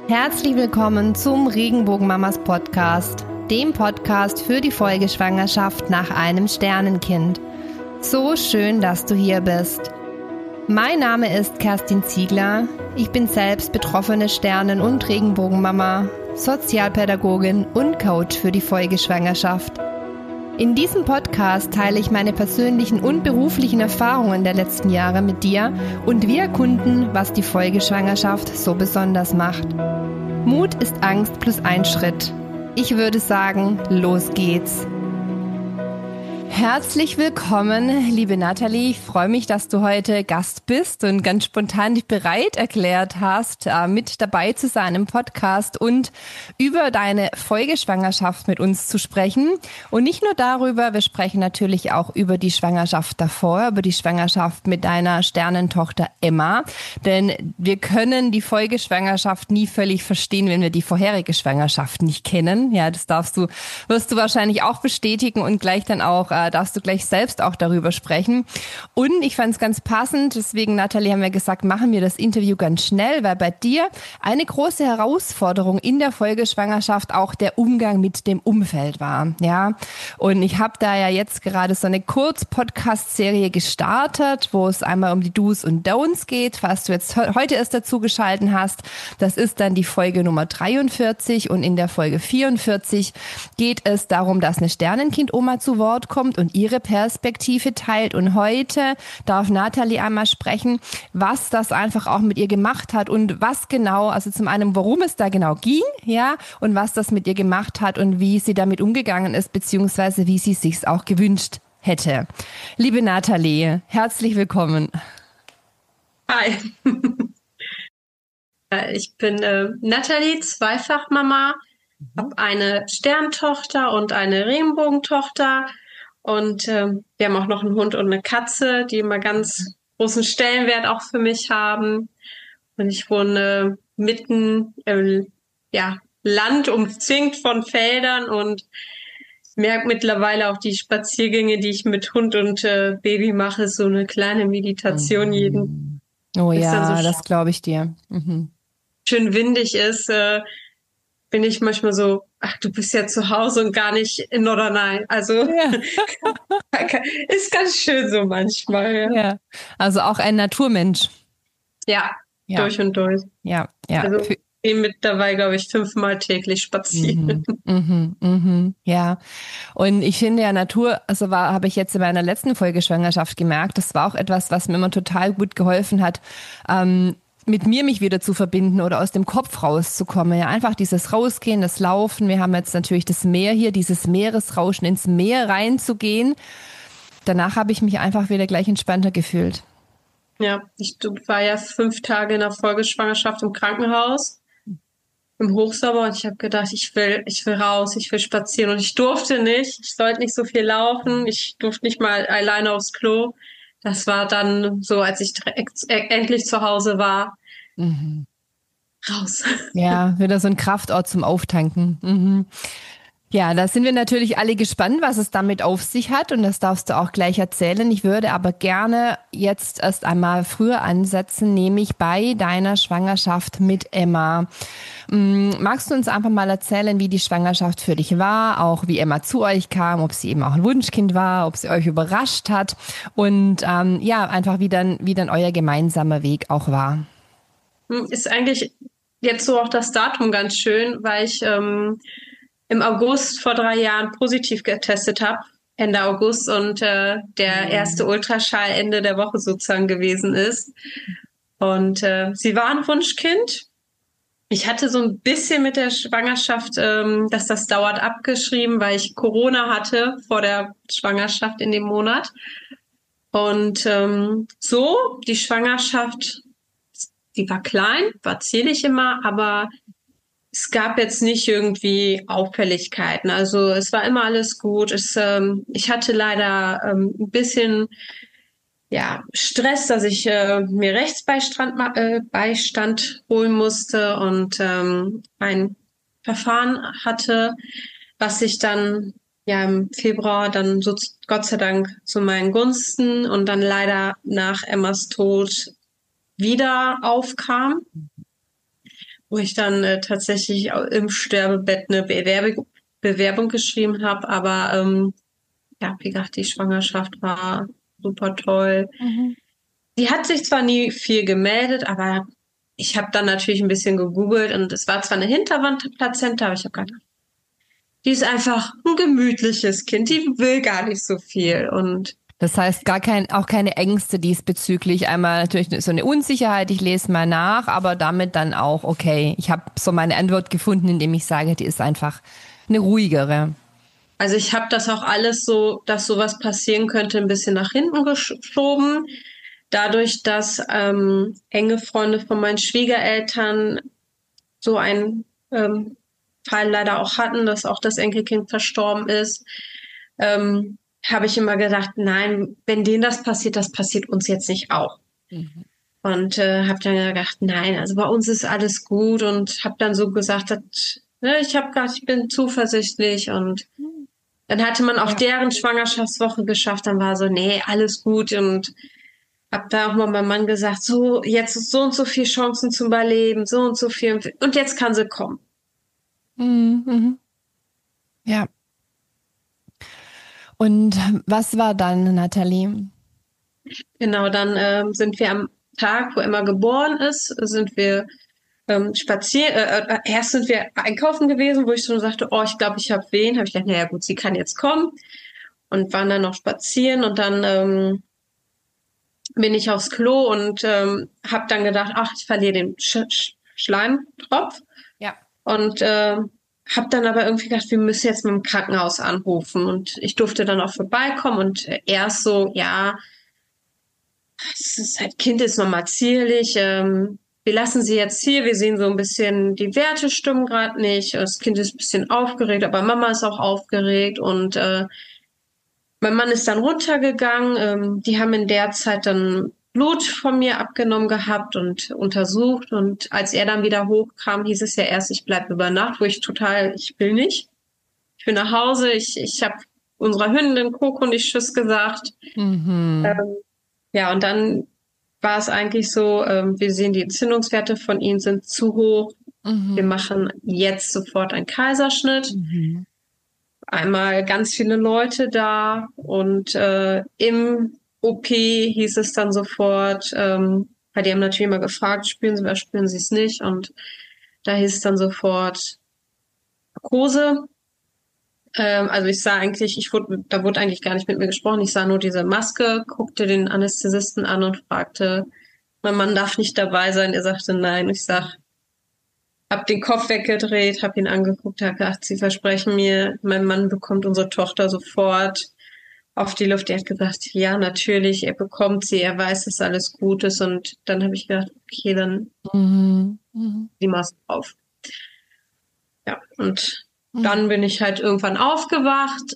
Herzlich willkommen zum Regenbogenmamas Podcast, dem Podcast für die Folgeschwangerschaft nach einem Sternenkind. So schön, dass du hier bist. Mein Name ist Kerstin Ziegler. Ich bin selbst betroffene Sternen- und Regenbogenmama, Sozialpädagogin und Coach für die Folgeschwangerschaft. In diesem Podcast teile ich meine persönlichen und beruflichen Erfahrungen der letzten Jahre mit dir und wir erkunden, was die Folgeschwangerschaft so besonders macht. Mut ist Angst plus ein Schritt. Ich würde sagen, los geht's. Herzlich willkommen, liebe Nathalie. Ich freue mich, dass du heute Gast bist und ganz spontan dich bereit erklärt hast, mit dabei zu sein im Podcast und über deine Folgeschwangerschaft mit uns zu sprechen. Und nicht nur darüber, wir sprechen natürlich auch über die Schwangerschaft davor, über die Schwangerschaft mit deiner Sternentochter Emma. Denn wir können die Folgeschwangerschaft nie völlig verstehen, wenn wir die vorherige Schwangerschaft nicht kennen. Ja, das wirst du wahrscheinlich auch bestätigen und gleich dann auch darfst du gleich selbst auch darüber sprechen. Und ich fand es ganz passend, deswegen, Nathalie, haben wir gesagt, machen wir das Interview ganz schnell, weil bei dir eine große Herausforderung in der Folgeschwangerschaft auch der Umgang mit dem Umfeld war. Ja, und ich habe da ja jetzt gerade so eine Kurz-Podcast-Serie gestartet, wo es einmal um die Do's und Don'ts geht, falls du jetzt heute erst dazu geschalten hast. Das ist dann die Folge Nummer 43 und in der Folge 44 geht es darum, dass eine Sternenkind-Oma zu Wort kommt und ihre Perspektive teilt. Und heute darf Nathalie einmal sprechen, was das einfach auch mit ihr gemacht hat und was genau, also zum einen, worum es da genau ging, ja, und was das mit ihr gemacht hat und wie sie damit umgegangen ist, beziehungsweise wie sie sich's auch gewünscht hätte. Liebe Nathalie, herzlich willkommen. Hi. Ich bin Nathalie, Zweifachmama, habe eine Sterntochter und eine Regenbogentochter. Und wir haben auch noch einen Hund und eine Katze, die immer ganz großen Stellenwert auch für mich haben. Und ich wohne mitten im Land, umzingt von Feldern und merke mittlerweile auch die Spaziergänge, die ich mit Hund und Baby mache, so eine kleine Meditation jeden. Oh ja, so das glaube ich dir. Schön windig ist, bin ich manchmal so, ach, du bist ja zu Hause und gar nicht in Norderney. Also ja. Ist ganz schön so manchmal. Ja, also auch ein Naturmensch. Ja, durch und durch. Ja. Also ich gehe mittlerweile, glaube ich, 5-mal täglich spazieren. Ja, und ich finde ja Natur, also habe ich jetzt in meiner letzten Folge Schwangerschaft gemerkt, das war auch etwas, was mir immer total gut geholfen hat, mit mir mich wieder zu verbinden oder aus dem Kopf rauszukommen. Ja, einfach dieses Rausgehen, das Laufen. Wir haben jetzt natürlich das Meer hier, dieses Meeresrauschen, ins Meer reinzugehen. Danach habe ich mich einfach wieder gleich entspannter gefühlt. Ja, ich war ja 5 Tage in der Folgeschwangerschaft im Krankenhaus, im Hochsommer, und ich habe gedacht, ich will raus, ich will spazieren, und ich durfte nicht. Ich sollte nicht so viel laufen. Ich durfte nicht mal alleine aufs Klo. Das war dann so, als ich endlich zu Hause war. Raus. Ja, wieder so ein Kraftort zum Auftanken. Ja, da sind wir natürlich alle gespannt, was es damit auf sich hat, und das darfst du auch gleich erzählen. Ich würde aber gerne jetzt erst einmal früher ansetzen, nämlich bei deiner Schwangerschaft mit Emma. Magst du uns einfach mal erzählen, wie die Schwangerschaft für dich war, auch wie Emma zu euch kam, ob sie eben auch ein Wunschkind war, ob sie euch überrascht hat und einfach wie dann euer gemeinsamer Weg auch war? Ist eigentlich jetzt so auch das Datum ganz schön, weil ich im August vor 3 Jahren positiv getestet habe, Ende August, und der erste Ultraschall Ende der Woche sozusagen gewesen ist. Und sie war ein Wunschkind. Ich hatte so ein bisschen mit der Schwangerschaft, dass das dauert, abgeschrieben, weil ich Corona hatte vor der Schwangerschaft in dem Monat. Und die Schwangerschaft, die war klein, war zierlich immer, aber es gab jetzt nicht irgendwie Auffälligkeiten. Also es war immer alles gut. Ich hatte leider ein bisschen Stress, dass ich mir Rechtsbeistand holen musste und ein Verfahren hatte, was sich dann im Februar dann so Gott sei Dank zu meinen Gunsten und dann leider nach Emmas Tod wieder aufkam. wo ich dann tatsächlich im Sterbebett eine Bewerbung geschrieben habe. Aber ja, wie gesagt, die Schwangerschaft war super toll. Mhm. Die hat sich zwar nie viel gemeldet, aber ich habe dann natürlich ein bisschen gegoogelt und es war zwar eine Hinterwandplazenta, aber ich habe gedacht, die ist einfach ein gemütliches Kind, die will gar nicht so viel. Und Das heißt, auch keine Ängste diesbezüglich. Einmal natürlich so eine Unsicherheit, ich lese mal nach, aber damit dann auch, okay, ich habe so meine Antwort gefunden, indem ich sage, die ist einfach eine ruhigere. also ich habe das auch alles so, dass sowas passieren könnte, ein bisschen nach hinten geschoben. Dadurch, dass enge Freunde von meinen Schwiegereltern so einen Fall leider auch hatten, dass auch das Enkelkind verstorben ist, habe ich immer gedacht, nein, wenn denen das passiert uns jetzt nicht auch. Mhm. Und habe dann gedacht, nein, also bei uns ist alles gut und habe dann so gesagt, dass, ne, ich bin zuversichtlich und dann hatte man auch Ja. deren Schwangerschaftswoche geschafft, dann war so, nee, alles gut und hab da auch mal meinem Mann gesagt, so, jetzt ist so und so viel Chancen zum Überleben, so und so viel und jetzt kann sie kommen. Mhm. Mhm. Ja. Und was war dann, Nathalie? Genau, dann sind wir am Tag, wo Emma geboren ist, sind wir spazieren. Erst sind wir einkaufen gewesen, wo ich schon sagte, oh, ich glaube, ich habe wen. Habe ich gedacht, naja gut, sie kann jetzt kommen. Und waren dann noch spazieren und dann bin ich aufs Klo und habe dann gedacht, ach, ich verliere den Schleimtropf. Ja. Und habe dann aber irgendwie gedacht, wir müssen jetzt mit dem Krankenhaus anrufen. Und ich durfte dann auch vorbeikommen und erst so, ja, das ist halt, Kind ist nochmal zierlich. Wir lassen sie jetzt hier. Wir sehen so ein bisschen, die Werte stimmen gerade nicht. Das Kind ist ein bisschen aufgeregt, aber Mama ist auch aufgeregt. Und mein Mann ist dann runtergegangen. Die haben in der Zeit dann Blut von mir abgenommen gehabt und untersucht. Und als er dann wieder hochkam, hieß es ja erst, ich bleib über Nacht, wo ich will nicht. Ich will nach Hause. Ich habe unserer Hündin Coco nicht Tschüss gesagt. Mhm. Ja, und dann war es eigentlich so, wir sehen, die Entzündungswerte von ihnen sind zu hoch. Wir Mhm. machen jetzt sofort einen Kaiserschnitt. Mhm. Einmal ganz viele Leute da und im OP hieß es dann sofort, weil die haben natürlich immer gefragt, spüren Sie was, spüren Sie es nicht? Und da hieß es dann sofort Narkose. Also ich sah eigentlich, da wurde eigentlich gar nicht mit mir gesprochen. Ich sah nur diese Maske, guckte den Anästhesisten an und fragte, mein Mann darf nicht dabei sein. Er sagte nein. Ich sag, hab den Kopf weggedreht, hab ihn angeguckt, hab gedacht, Sie versprechen mir, mein Mann bekommt unsere Tochter sofort auf die Luft. Er hat gesagt, ja, natürlich, er bekommt sie, er weiß, dass alles gut ist. Und dann habe ich gedacht, okay, dann Mhm. Mhm. die Maske auf. Ja, und Mhm. dann bin ich halt irgendwann aufgewacht,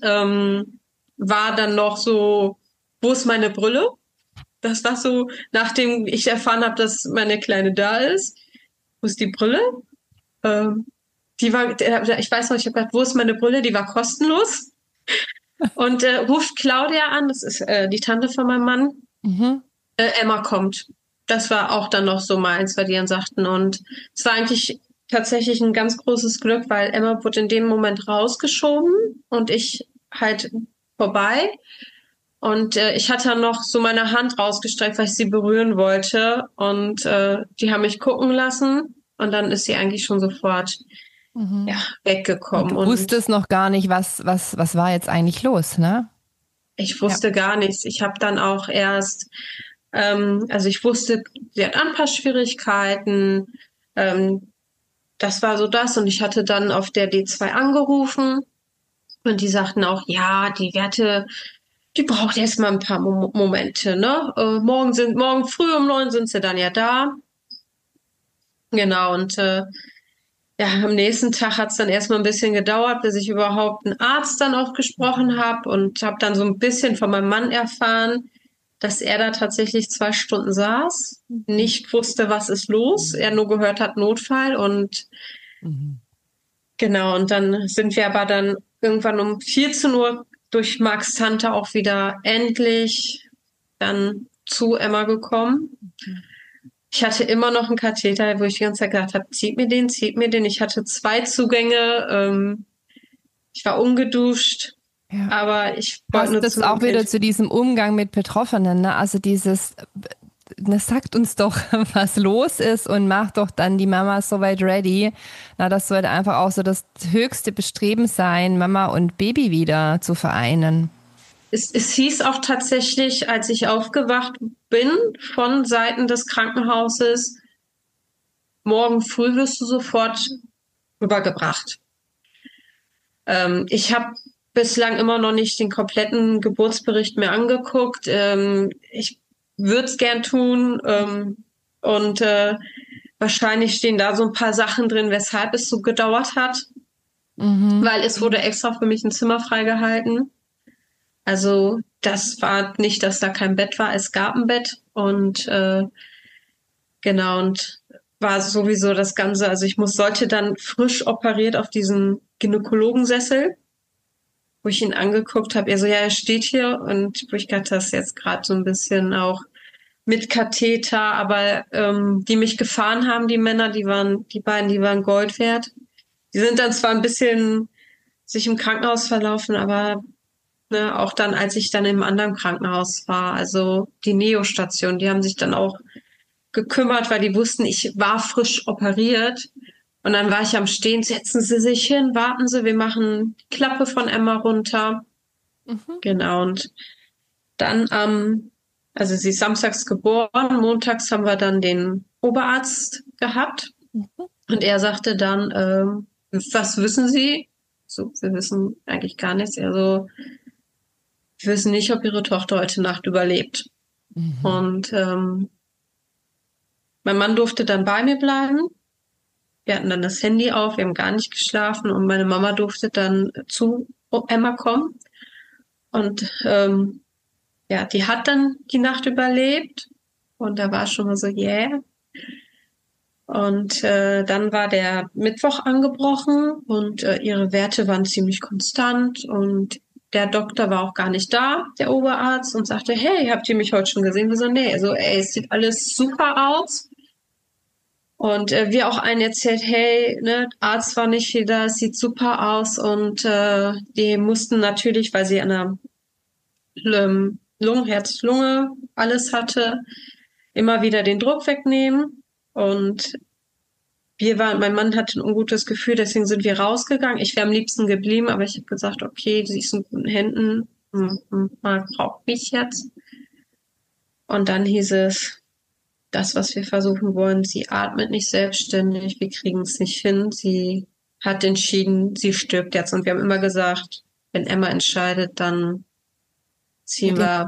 war dann noch so, wo ist meine Brille? Das war so, nachdem ich erfahren habe, dass meine Kleine da ist, wo ist die Brille? Ähm, ich weiß noch, ich habe gedacht, wo ist meine Brille? Die war kostenlos. Und ruft Claudia an, das ist die Tante von meinem Mann. Mhm. Emma kommt. Das war auch dann noch so meins, weil die dann sagten. Und es war eigentlich tatsächlich ein ganz großes Glück, weil Emma wurde in dem Moment rausgeschoben und ich halt vorbei. Und ich hatte dann noch so meine Hand rausgestreckt, weil ich sie berühren wollte. Und die haben mich gucken lassen. Und dann ist sie eigentlich schon sofort ja, Mhm. Und weggekommen. du Und wusstest noch gar nicht, was war jetzt eigentlich los, ne? ich Ja. wusste gar nichts. Ich habe dann auch erst, also ich wusste, sie hat Anpassschwierigkeiten. Ähm, das war so das. Und ich hatte dann auf der D2 angerufen und die sagten auch, ja, die Werte, die braucht erst mal ein paar Momente, ne? Morgen früh um 9 sind sie dann ja da. Genau, und ja, am nächsten Tag hat es dann erstmal ein bisschen gedauert, bis ich überhaupt einen Arzt dann auch gesprochen habe und habe dann so ein bisschen von meinem Mann erfahren, dass er da tatsächlich 2 Stunden saß, Mhm. nicht wusste, was ist los, er nur gehört hat Notfall und Mhm. genau, und dann sind wir aber dann irgendwann um 14 Uhr durch Marks Tante auch wieder endlich dann zu Emma gekommen. Ich hatte immer noch einen Katheter, wo ich die ganze Zeit gedacht habe, zieht mir den, zieht mir den. Ich hatte 2 Zugänge. Ich war ungeduscht, Ja. aber ich wollte Passt nur das zu auch meinem wieder Kind. zu diesem Umgang mit Betroffenen, ne? Also sagt uns doch, was los ist und macht doch dann die Mama soweit ready. Na, das sollte einfach auch so das höchste Bestreben sein, Mama und Baby wieder zu vereinen. Es hieß auch tatsächlich, als ich aufgewacht bin von Seiten des Krankenhauses, morgen früh wirst du sofort rübergebracht. Ich habe bislang immer noch nicht den kompletten Geburtsbericht mir angeguckt. Ich würde es gern tun. Und wahrscheinlich stehen da so ein paar Sachen drin, weshalb es so gedauert hat. Weil es wurde extra für mich ein Zimmer freigehalten. Also das war nicht, dass da kein Bett war. Es gab ein Bett. Und genau, und war sowieso das Ganze. Also sollte dann frisch operiert auf diesen Gynäkologensessel, wo ich ihn angeguckt habe. Er so, ja, er steht hier. Und wo ich gedacht, das ist jetzt gerade so ein bisschen auch mit Katheter. Aber die mich gefahren haben, die Männer, die beiden, die waren Gold wert. Die sind dann zwar ein bisschen sich im Krankenhaus verlaufen, aber ne, auch dann, als ich dann im anderen Krankenhaus war, also die Neo-Station, die haben sich dann auch gekümmert, weil die wussten, ich war frisch operiert. Und dann war ich am Stehen, setzen Sie sich hin, warten Sie, wir machen die Klappe von Emma runter. Genau, und dann also sie ist samstags geboren, montags haben wir dann den Oberarzt gehabt. Und er sagte dann, was wissen Sie? So, wir wissen eigentlich gar nichts. Also, wir wissen nicht, ob Ihre Tochter heute Nacht überlebt. Und mein Mann durfte dann bei mir bleiben. Wir hatten dann das Handy auf, wir haben gar nicht geschlafen und meine Mama durfte dann zu Emma kommen. Und ja, die hat dann die Nacht überlebt und da war schon mal so, yeah. Und dann war der Mittwoch angebrochen und ihre Werte waren ziemlich konstant und der Doktor war auch gar nicht da, der Oberarzt, und sagte, hey, habt ihr mich heute schon gesehen? Wir so, nee, also ey, es sieht alles super aus. Und wir auch einen erzählt, hey, ne, Arzt war nicht viel da, es sieht super aus. Und die mussten natürlich, weil sie eine Herz-Lunge, alles hatte, immer wieder den Druck wegnehmen. Und mein Mann hatte ein ungutes Gefühl, deswegen sind wir rausgegangen. Ich wäre am liebsten geblieben, aber ich habe gesagt, okay, sie ist in guten Händen, man braucht mich jetzt. Und dann hieß es, das, was wir versuchen wollen, sie atmet nicht selbstständig, wir kriegen es nicht hin. Sie hat entschieden, sie stirbt jetzt. Und wir haben immer gesagt, wenn Emma entscheidet, dann ziehen wir.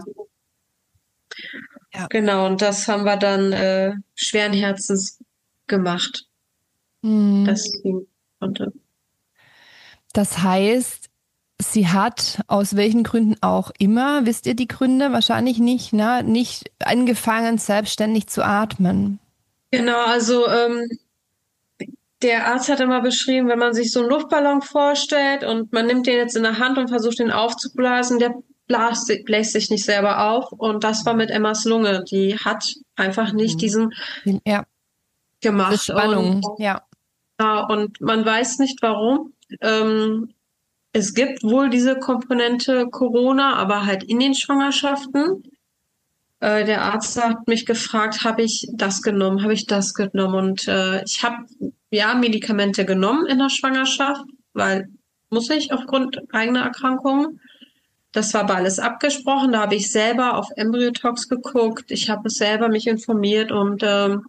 Ja. Genau, und das haben wir dann schweren Herzens gemacht. Das sie konnte. Das heißt, sie hat aus welchen Gründen auch immer, wisst ihr die Gründe? Wahrscheinlich nicht, ne? Nicht angefangen, selbstständig zu atmen. Genau, also der Arzt hat immer beschrieben, wenn man sich so einen Luftballon vorstellt und man nimmt den jetzt in der Hand und versucht, den aufzublasen, der bläst sich nicht selber auf. Und das war mit Emmas Lunge. Die hat einfach nicht diesen gemacht. Spannung, und man weiß nicht warum. Es gibt wohl diese Komponente Corona, aber halt in den Schwangerschaften. Der Arzt hat mich gefragt, habe ich das genommen, habe ich das genommen? Und ich habe ja Medikamente genommen in der Schwangerschaft, weil muss ich aufgrund eigener Erkrankungen. Das war aber alles abgesprochen. Da habe ich selber auf Embryotox geguckt. Ich habe es selber mich informiert und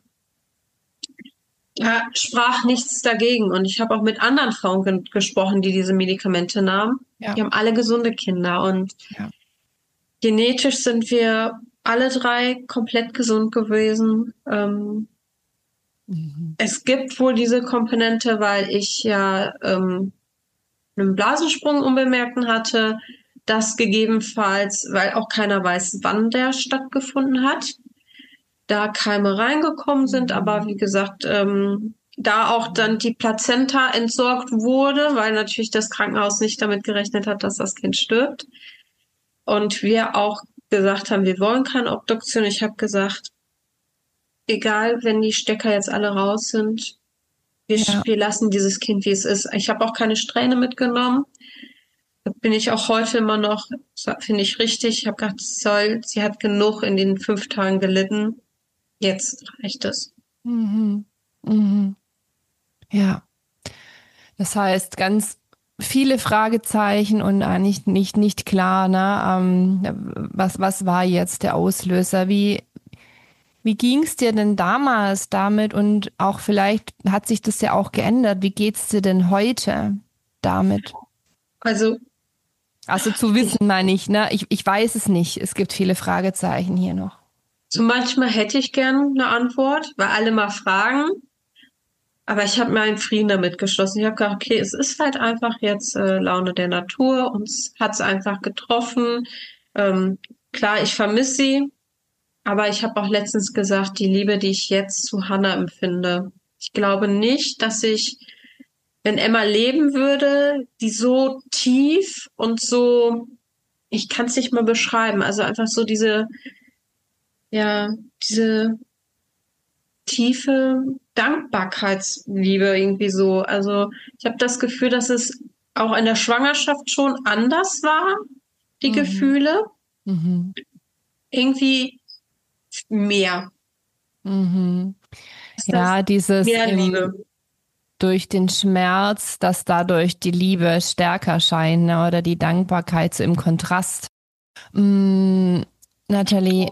sprach nichts dagegen. Und ich habe auch mit anderen Frauen gesprochen, die diese Medikamente nahmen. Ja. Die haben alle gesunde Kinder. Und genetisch sind wir alle 3 komplett gesund gewesen. Es gibt wohl diese Komponente, weil ich ja einen Blasensprung unbemerkten hatte. Das gegebenenfalls, weil auch keiner weiß, wann der stattgefunden hat. Da Keime reingekommen sind, aber wie gesagt, da auch dann die Plazenta entsorgt wurde, weil natürlich das Krankenhaus nicht damit gerechnet hat, dass das Kind stirbt. Und wir auch gesagt haben, wir wollen keine Obduktion. Ich habe gesagt, egal, wenn die Stecker jetzt alle raus sind, wir lassen dieses Kind, wie es ist. Ich habe auch keine Strähne mitgenommen. Da bin ich auch heute immer noch, finde ich richtig. Ich habe gedacht, sie hat genug in den 5 Tagen gelitten. Jetzt reicht es. Mhm. Mhm. Ja. Das heißt, ganz viele Fragezeichen und eigentlich nicht klar, ne? Was war jetzt der Auslöser? Wie ging es dir denn damals damit? Und auch vielleicht hat sich das ja auch geändert. Wie geht's dir denn heute damit? Also, Also zu wissen, meine ich, ne? Ich weiß es nicht. Es gibt viele Fragezeichen hier noch. so manchmal hätte ich gern eine Antwort, weil alle mal fragen. Aber ich habe mir einen Frieden damit geschlossen. Ich habe gedacht, okay, es ist halt einfach jetzt Laune der Natur. Uns hat's einfach getroffen. Klar, ich vermisse sie, aber ich habe auch letztens gesagt, die Liebe, die ich jetzt zu Hannah empfinde. Ich glaube nicht, dass ich, wenn Emma leben würde, die so tief und so, ich kann es nicht mal beschreiben, also einfach so diese tiefe Dankbarkeitsliebe irgendwie so. Also ich habe das Gefühl, dass es auch in der Schwangerschaft schon anders war, die Mhm. Gefühle. Mhm. Irgendwie mehr. Mhm. Ist das Ja, dieses mehr Liebe? durch den Schmerz, dass dadurch die Liebe stärker scheint, ne, oder die Dankbarkeit so im Kontrast. Nathalie,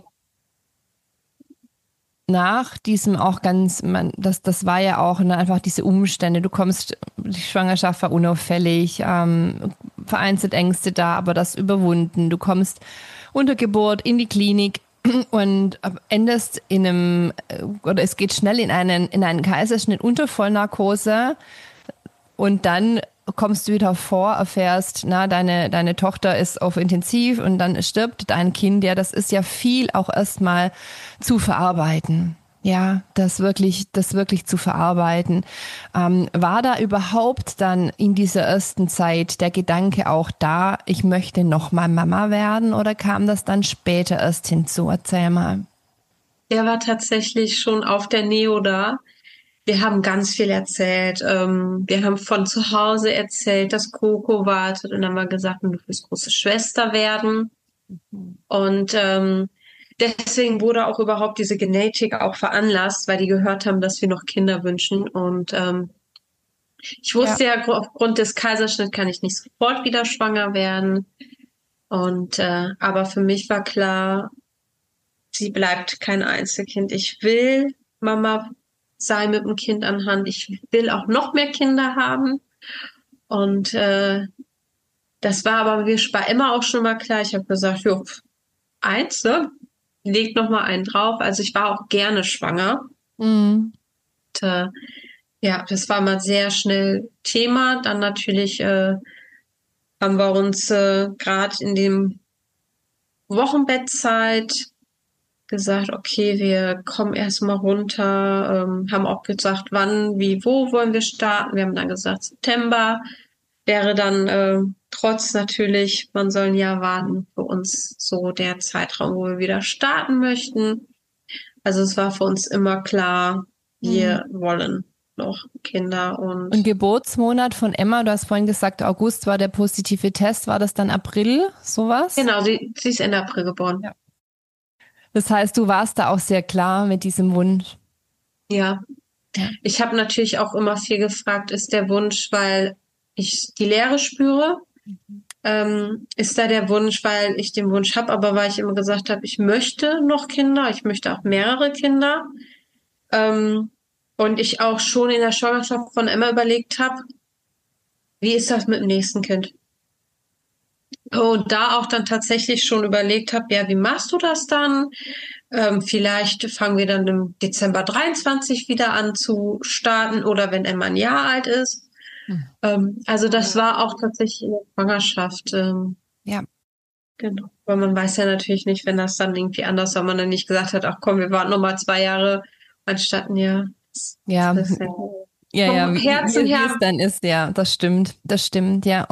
nach diesem auch das war ja auch, ne, einfach diese Umstände. Du kommst, die Schwangerschaft war unauffällig, vereinzelt Ängste da, aber das überwunden. Du kommst unter Geburt in die Klinik und endest oder es geht schnell in einen Kaiserschnitt unter Vollnarkose. Und dann kommst du wieder vor, erfährst, deine Tochter ist auf Intensiv und dann stirbt dein Kind. Ja, das ist ja viel auch erstmal zu verarbeiten. Ja, das wirklich zu verarbeiten. War da überhaupt dann in dieser ersten Zeit der Gedanke auch da, ich möchte nochmal Mama werden, oder kam das dann später erst hinzu? Erzähl mal. Der war tatsächlich schon auf der Neo da. Wir haben ganz viel erzählt. Wir haben von zu Hause erzählt, dass Coco wartet und dann haben wir gesagt, du willst große Schwester werden. Und deswegen wurde auch überhaupt diese Genetik auch veranlasst, weil die gehört haben, dass wir noch Kinder wünschen. Und ich Ja. wusste ja, aufgrund des Kaiserschnitts kann ich nicht sofort wieder schwanger werden. Und aber für mich war klar, sie bleibt kein Einzelkind. Ich will Mama sein mit dem Kind an Hand. Ich will auch noch mehr Kinder haben. Und das war aber mir bei Emma auch schon mal klar. Ich habe gesagt, jo, eins, ne? Leg noch mal einen drauf. Also ich war auch gerne schwanger. Mhm. Und, ja, das war mal sehr schnell Thema. Dann natürlich haben wir uns gerade in dem Wochenbettzeit gesagt, okay, wir kommen erstmal runter, haben auch gesagt, wann, wie, wo wollen wir starten. Wir haben dann gesagt, September wäre dann trotz natürlich, man soll ein Jahr warten, für uns so der Zeitraum, wo wir wieder starten möchten. Also es war für uns immer klar, Mhm. wir wollen noch Kinder Und und Geburtsmonat von Emma, du hast vorhin gesagt, August war der positive Test, war das dann April, sowas? genau, sie ist Ende April geboren. Ja. Das heißt, du warst da auch sehr klar mit diesem Wunsch. Ja, Ja. ich habe natürlich auch immer viel gefragt, ist der Wunsch, weil ich die Leere spüre? Ist da der Wunsch, weil ich den Wunsch habe, aber weil ich immer gesagt habe, ich möchte noch Kinder, ich möchte auch mehrere Kinder. Ähm, und ich auch schon in der Schwangerschaft von Emma überlegt habe, wie ist das mit dem nächsten Kind? Und da auch dann tatsächlich schon überlegt habe, ja, wie machst du das dann? Vielleicht fangen wir dann im Dezember 23 wieder an zu starten oder wenn Emma ein Jahr alt ist. Also das war auch tatsächlich in der Schwangerschaft. Ja. Genau. Weil man weiß ja natürlich nicht, wenn das dann irgendwie anders war, man dann nicht gesagt hat, ach komm, wir warten noch mal 2 Jahre, anstatt ein Jahr. Ja, Das ist ja ja, vom Herzen wie es her. dann ist, ja, das stimmt, ja.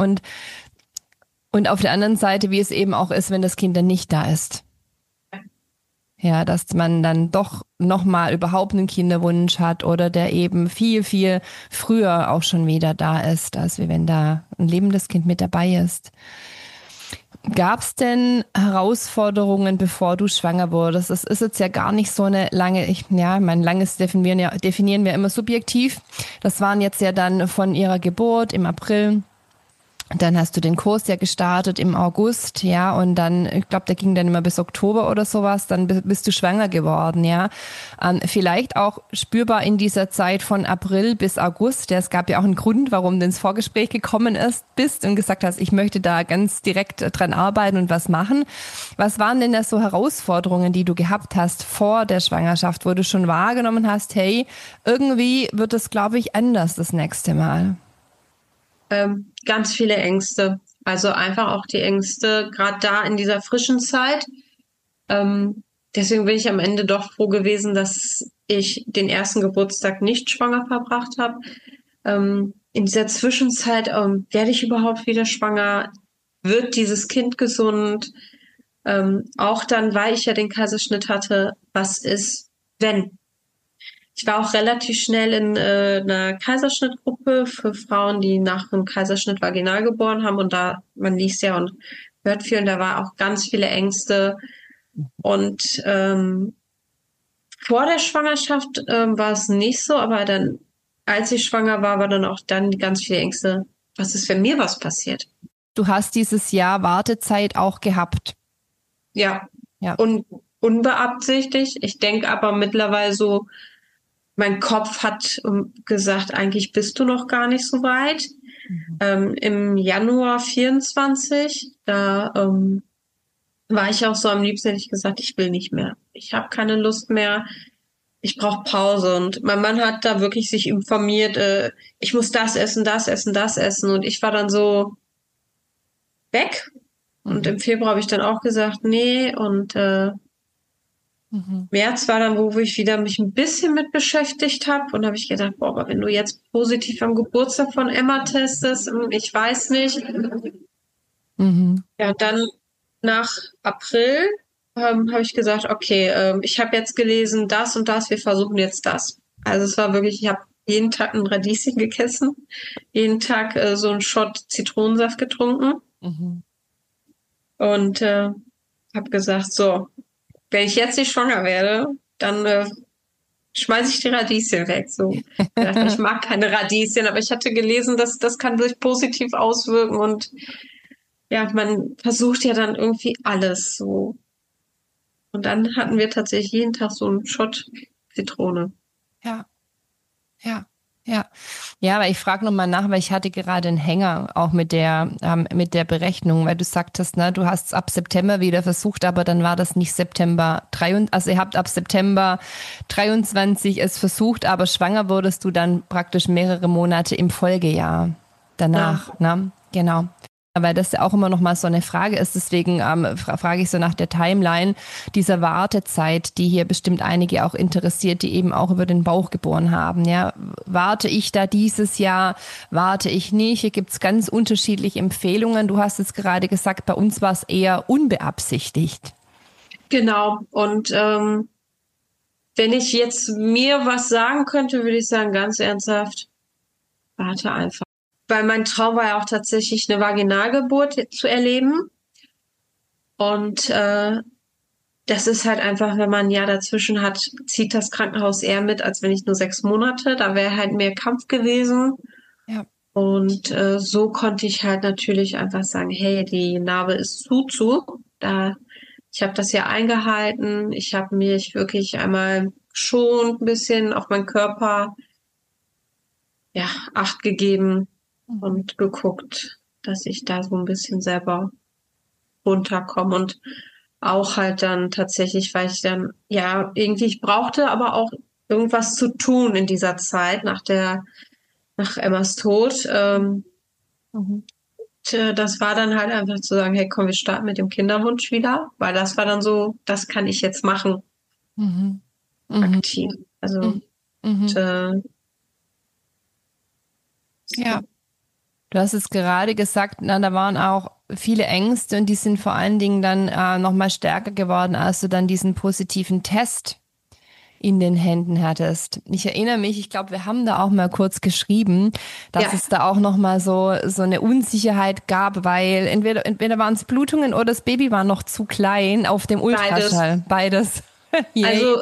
Und auf der anderen Seite, wie es eben auch ist, wenn das Kind dann nicht da ist. Ja, dass man dann doch nochmal überhaupt einen Kinderwunsch hat oder der eben viel, viel früher auch schon wieder da ist, als wenn da ein lebendes Kind mit dabei ist. Gab es denn Herausforderungen, bevor du schwanger wurdest? Das ist jetzt ja gar nicht so eine lange, mein langes definieren wir immer subjektiv. Das waren jetzt ja dann von ihrer Geburt im April. Dann hast du den Kurs ja gestartet im August, ja, und dann, ich glaube, der ging dann immer bis Oktober oder sowas, dann bist du schwanger geworden, ja. Vielleicht auch spürbar in dieser Zeit von April bis August, ja, es gab ja auch einen Grund, warum du ins Vorgespräch gekommen bist und gesagt hast, ich möchte da ganz direkt dran arbeiten und was machen. Was waren denn da so Herausforderungen, die du gehabt hast vor der Schwangerschaft, wo du schon wahrgenommen hast, hey, irgendwie wird es, glaube ich, anders das nächste Mal? Ganz viele Ängste. Also einfach auch die Ängste, gerade da in dieser frischen Zeit. Deswegen bin ich am Ende doch froh gewesen, dass ich den ersten Geburtstag nicht schwanger verbracht habe. In dieser Zwischenzeit, werde ich überhaupt wieder schwanger? Wird dieses Kind gesund? Auch dann, weil ich ja den Kaiserschnitt hatte, was ist, wenn? Ich war auch relativ schnell in einer Kaiserschnittgruppe für Frauen, die nach einem Kaiserschnitt vaginal geboren haben. Und da, man liest ja und hört viel, und da war auch ganz viele Ängste. Und vor der Schwangerschaft war es nicht so, aber dann, als ich schwanger war, war dann auch dann ganz viele Ängste. Was ist, wenn mir was passiert? Du hast dieses Jahr Wartezeit auch gehabt. Ja, Ja. und unbeabsichtigt. Ich denke aber mittlerweile so, mein Kopf hat gesagt, eigentlich bist du noch gar nicht so weit. Im Januar 24, da war ich auch so am liebsten, hätte ich gesagt, ich will nicht mehr. Ich habe keine Lust mehr. Ich brauche Pause. Und mein Mann hat da wirklich sich informiert, ich muss das essen, das essen, das essen. Und ich war dann so weg. Und im Februar habe ich dann auch gesagt, nee. Und März war dann, wo ich wieder mich ein bisschen mit beschäftigt habe. Und da habe ich gedacht, boah, aber wenn du jetzt positiv am Geburtstag von Emma testest, ich weiß nicht. Ja, dann nach April habe ich gesagt, okay, ich habe jetzt gelesen, das und das, wir versuchen jetzt das. Also es war wirklich, ich habe jeden Tag ein Radieschen gegessen, jeden Tag so einen Shot Zitronensaft getrunken und habe gesagt, so, wenn ich jetzt nicht schwanger werde, dann schmeiße ich die Radieschen weg. So, ich mag keine Radieschen, aber ich hatte gelesen, dass das kann sich positiv auswirken, und ja, man versucht ja dann irgendwie alles so. Und dann hatten wir tatsächlich jeden Tag so einen Shot Zitrone. Ja, ja, ja. Ja, aber ich frage nochmal nach, weil ich hatte gerade einen Hänger auch mit der Berechnung, weil du sagtest, ne, du hast es ab September wieder versucht, aber dann war das nicht September 23, also ihr habt ab September 23 es versucht, aber schwanger wurdest du dann praktisch mehrere Monate im Folgejahr danach, ne? Genau. Weil das ja auch immer noch mal so eine Frage ist. Deswegen frage ich so nach der Timeline dieser Wartezeit, die hier bestimmt einige auch interessiert, die eben auch über den Bauch geboren haben. Ja, warte ich da dieses Jahr, warte ich nicht? Hier gibt's ganz unterschiedliche Empfehlungen. Du hast jetzt gerade gesagt, bei uns war es eher unbeabsichtigt. Genau. Und wenn ich jetzt mir was sagen könnte, würde ich sagen, ganz ernsthaft, warte einfach. Weil mein Traum war ja auch tatsächlich eine Vaginalgeburt zu erleben. Und das ist halt einfach, wenn man ein Jahr dazwischen hat, zieht das Krankenhaus eher mit, als wenn ich nur 6 Monate. Da wäre halt mehr Kampf gewesen. Ja. Und so konnte ich halt natürlich einfach sagen, hey, die Narbe ist zu. Ich habe das ja eingehalten. Ich habe mich wirklich einmal geschont, ein bisschen auf meinen Körper, ja, Acht gegeben und geguckt, dass ich da so ein bisschen selber runterkomme. Und auch halt dann tatsächlich, weil ich dann, ja, irgendwie, ich brauchte aber auch irgendwas zu tun in dieser Zeit nach Emmas Tod. Das war dann halt einfach zu sagen, hey, komm, wir starten mit dem Kinderwunsch wieder, weil das war dann so, das kann ich jetzt machen, aktiv. Also, und, Ja. Du hast es gerade gesagt, na, da waren auch viele Ängste und die sind vor allen Dingen dann nochmal stärker geworden, als du dann diesen positiven Test in den Händen hattest. Ich erinnere mich, ich glaube, wir haben da auch mal kurz geschrieben, dass es da auch nochmal so eine Unsicherheit gab, weil entweder waren es Blutungen oder das Baby war noch zu klein auf dem Ultraschall. Beides. Also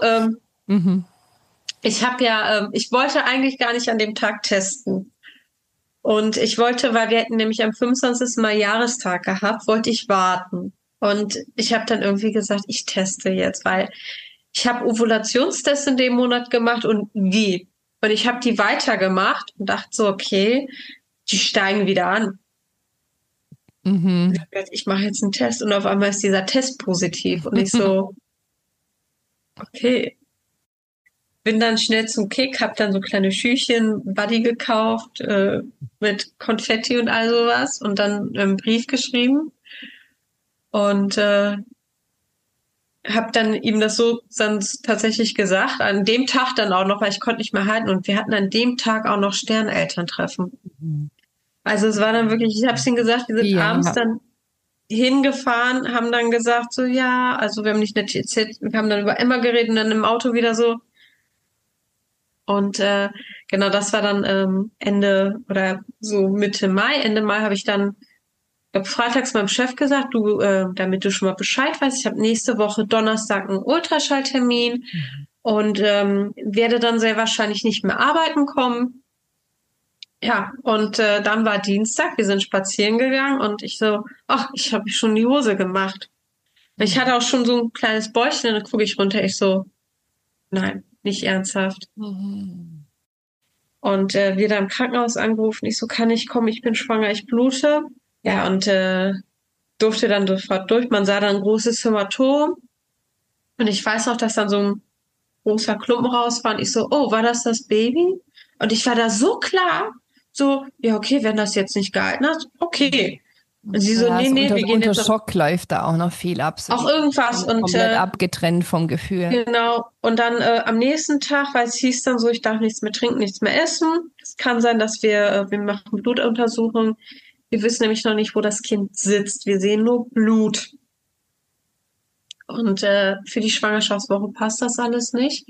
ich habe ich wollte eigentlich gar nicht an dem Tag testen. Und ich wollte, weil wir hätten nämlich am 25. Mal Jahrestag gehabt, wollte ich warten. Und ich habe dann irgendwie gesagt, ich teste jetzt, weil ich habe Ovulationstests in dem Monat gemacht und wie? Und ich habe die weitergemacht und dachte so, okay, die steigen wieder an. Ich mache jetzt einen Test und auf einmal ist dieser Test positiv. Und ich so, okay. Bin dann schnell zum Kick, hab dann so kleine Schüchchen Buddy gekauft mit Konfetti und all sowas und dann einen Brief geschrieben und hab dann ihm das so dann tatsächlich gesagt, an dem Tag dann auch noch, weil ich konnte nicht mehr halten und wir hatten an dem Tag auch noch Sternelterntreffen. Also es war dann wirklich, ich hab's ihm gesagt, wir sind abends dann hingefahren, haben dann gesagt so, ja, also wir haben nicht erzählt, wir haben dann über Emma geredet und dann im Auto wieder so. Und genau, das war dann Ende oder so Mitte Mai. Ende Mai habe ich dann freitags meinem Chef gesagt, du, damit du schon mal Bescheid weißt, ich habe nächste Woche Donnerstag einen Ultraschalltermin und werde dann sehr wahrscheinlich nicht mehr arbeiten kommen. Ja, und dann war Dienstag, wir sind spazieren gegangen und ich so, ach, ich habe schon die Hose gemacht. Ich hatte auch schon so ein kleines Bäuchchen, dann gucke ich runter, ich so, nein, nicht ernsthaft. Und wir da im Krankenhaus angerufen, ich so, kann ich kommen, ich bin schwanger, ich blute. Ja, und durfte dann sofort durch. Man sah dann ein großes Hämatom. Und ich weiß noch, dass dann so ein großer Klumpen raus war. Und ich so, oh, war das Baby? Und ich war da so klar, so, ja, okay, wenn das jetzt nicht gehalten hat, okay. Und sie so, nee, wir gehen unter jetzt Schock läuft da auch noch viel ab. So auch irgendwas. Und komplett abgetrennt vom Gefühl. Genau. Und dann am nächsten Tag, weil es hieß dann so, ich darf nichts mehr trinken, nichts mehr essen. Es kann sein, dass wir machen Blutuntersuchungen. Wir wissen nämlich noch nicht, wo das Kind sitzt. Wir sehen nur Blut. Und für die Schwangerschaftswoche passt das alles nicht.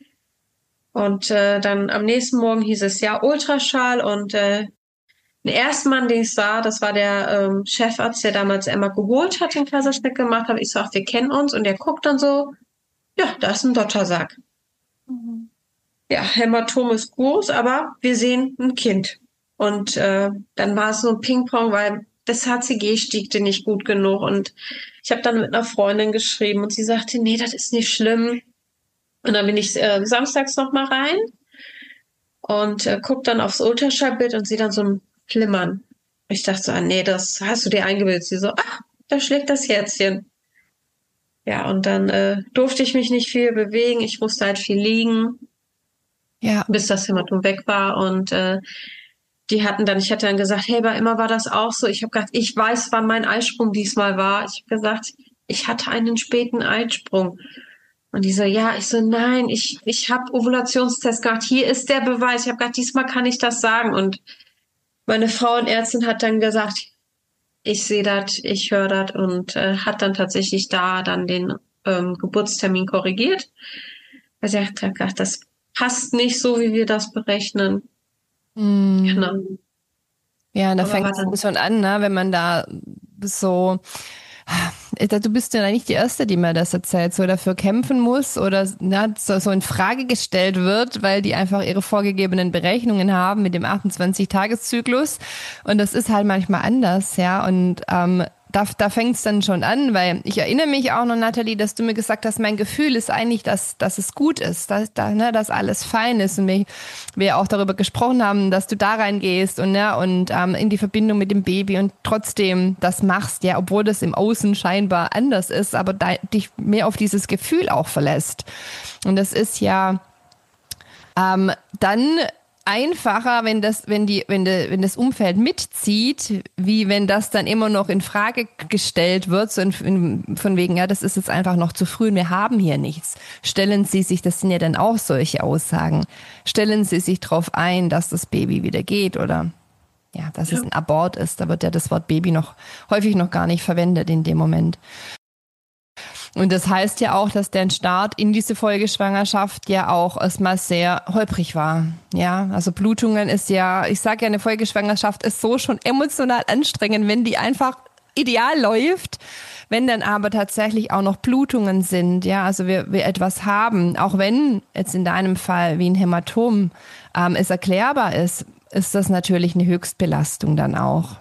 Und dann am nächsten Morgen hieß es ja Ultraschall und den ersten Mann, den ich sah, das war der Chefarzt, der damals Emma geholt hat, den Kaiserschnitt gemacht hat. Ich so, ach, wir kennen uns. Und der guckt dann so, ja, da ist ein Dottersack. Ja, Hämatom ist groß, aber wir sehen ein Kind. Und dann war es so ein Ping-Pong, weil das HCG stiegte nicht gut genug. Und ich habe dann mit einer Freundin geschrieben und sie sagte, nee, das ist nicht schlimm. Und dann bin ich samstags noch mal rein und guck dann aufs Ultraschallbild und sehe dann so ein Flimmern. Ich dachte so, nee, das hast du dir eingebildet. Sie so, ach, da schlägt das Herzchen. Ja, und dann durfte ich mich nicht viel bewegen. Ich musste halt viel liegen, bis das Hämatom weg war. Und ich hatte dann gesagt, hey, bei Emma war das auch so. Ich habe gesagt, ich weiß, wann mein Eisprung diesmal war. Ich habe gesagt, ich hatte einen späten Eisprung. Und die so, ja, ich so, nein, ich habe Ovulationstest gemacht. Hier ist der Beweis. Ich habe gesagt, diesmal kann ich das sagen. Und meine Frauenärztin hat dann gesagt, ich sehe das, ich höre das und hat dann tatsächlich da dann den Geburtstermin korrigiert. Weil sie hat gesagt, das passt nicht so, wie wir das berechnen. Genau. Ja, da fängt es schon an, ne? Wenn man da so, du bist ja nicht die Erste, die mir das erzählt, so dafür kämpfen muss oder so in Frage gestellt wird, weil die einfach ihre vorgegebenen Berechnungen haben mit dem 28-Tages-Zyklus und das ist halt manchmal anders, ja, und da fängt es dann schon an, weil ich erinnere mich auch noch, Nathalie, dass du mir gesagt hast, mein Gefühl ist eigentlich, dass es gut ist, dass alles fein ist und wir auch darüber gesprochen haben, dass du da reingehst und in die Verbindung mit dem Baby und trotzdem das machst, ja, obwohl das im Außen scheinbar anders ist, aber dich mehr auf dieses Gefühl auch verlässt. Und das ist ja dann einfacher, wenn das Umfeld mitzieht, wie wenn das dann immer noch in Frage gestellt wird, so von wegen, ja, das ist jetzt einfach noch zu früh und wir haben hier nichts. Stellen Sie sich, das sind ja dann auch solche Aussagen, stellen Sie sich drauf ein, dass das Baby wieder geht, oder? ja, dass es ein Abort ist. Da wird ja das Wort Baby häufig noch gar nicht verwendet in dem Moment. Und das heißt ja auch, dass der Start in diese Folgeschwangerschaft ja auch erstmal sehr holprig war. Ja, also Blutungen ist ja, ich sage ja, eine Folgeschwangerschaft ist so schon emotional anstrengend, wenn die einfach ideal läuft. Wenn dann aber tatsächlich auch noch Blutungen sind, ja, also wir etwas haben, auch wenn jetzt in deinem Fall wie ein Hämatom es erklärbar ist das natürlich eine Höchstbelastung dann auch.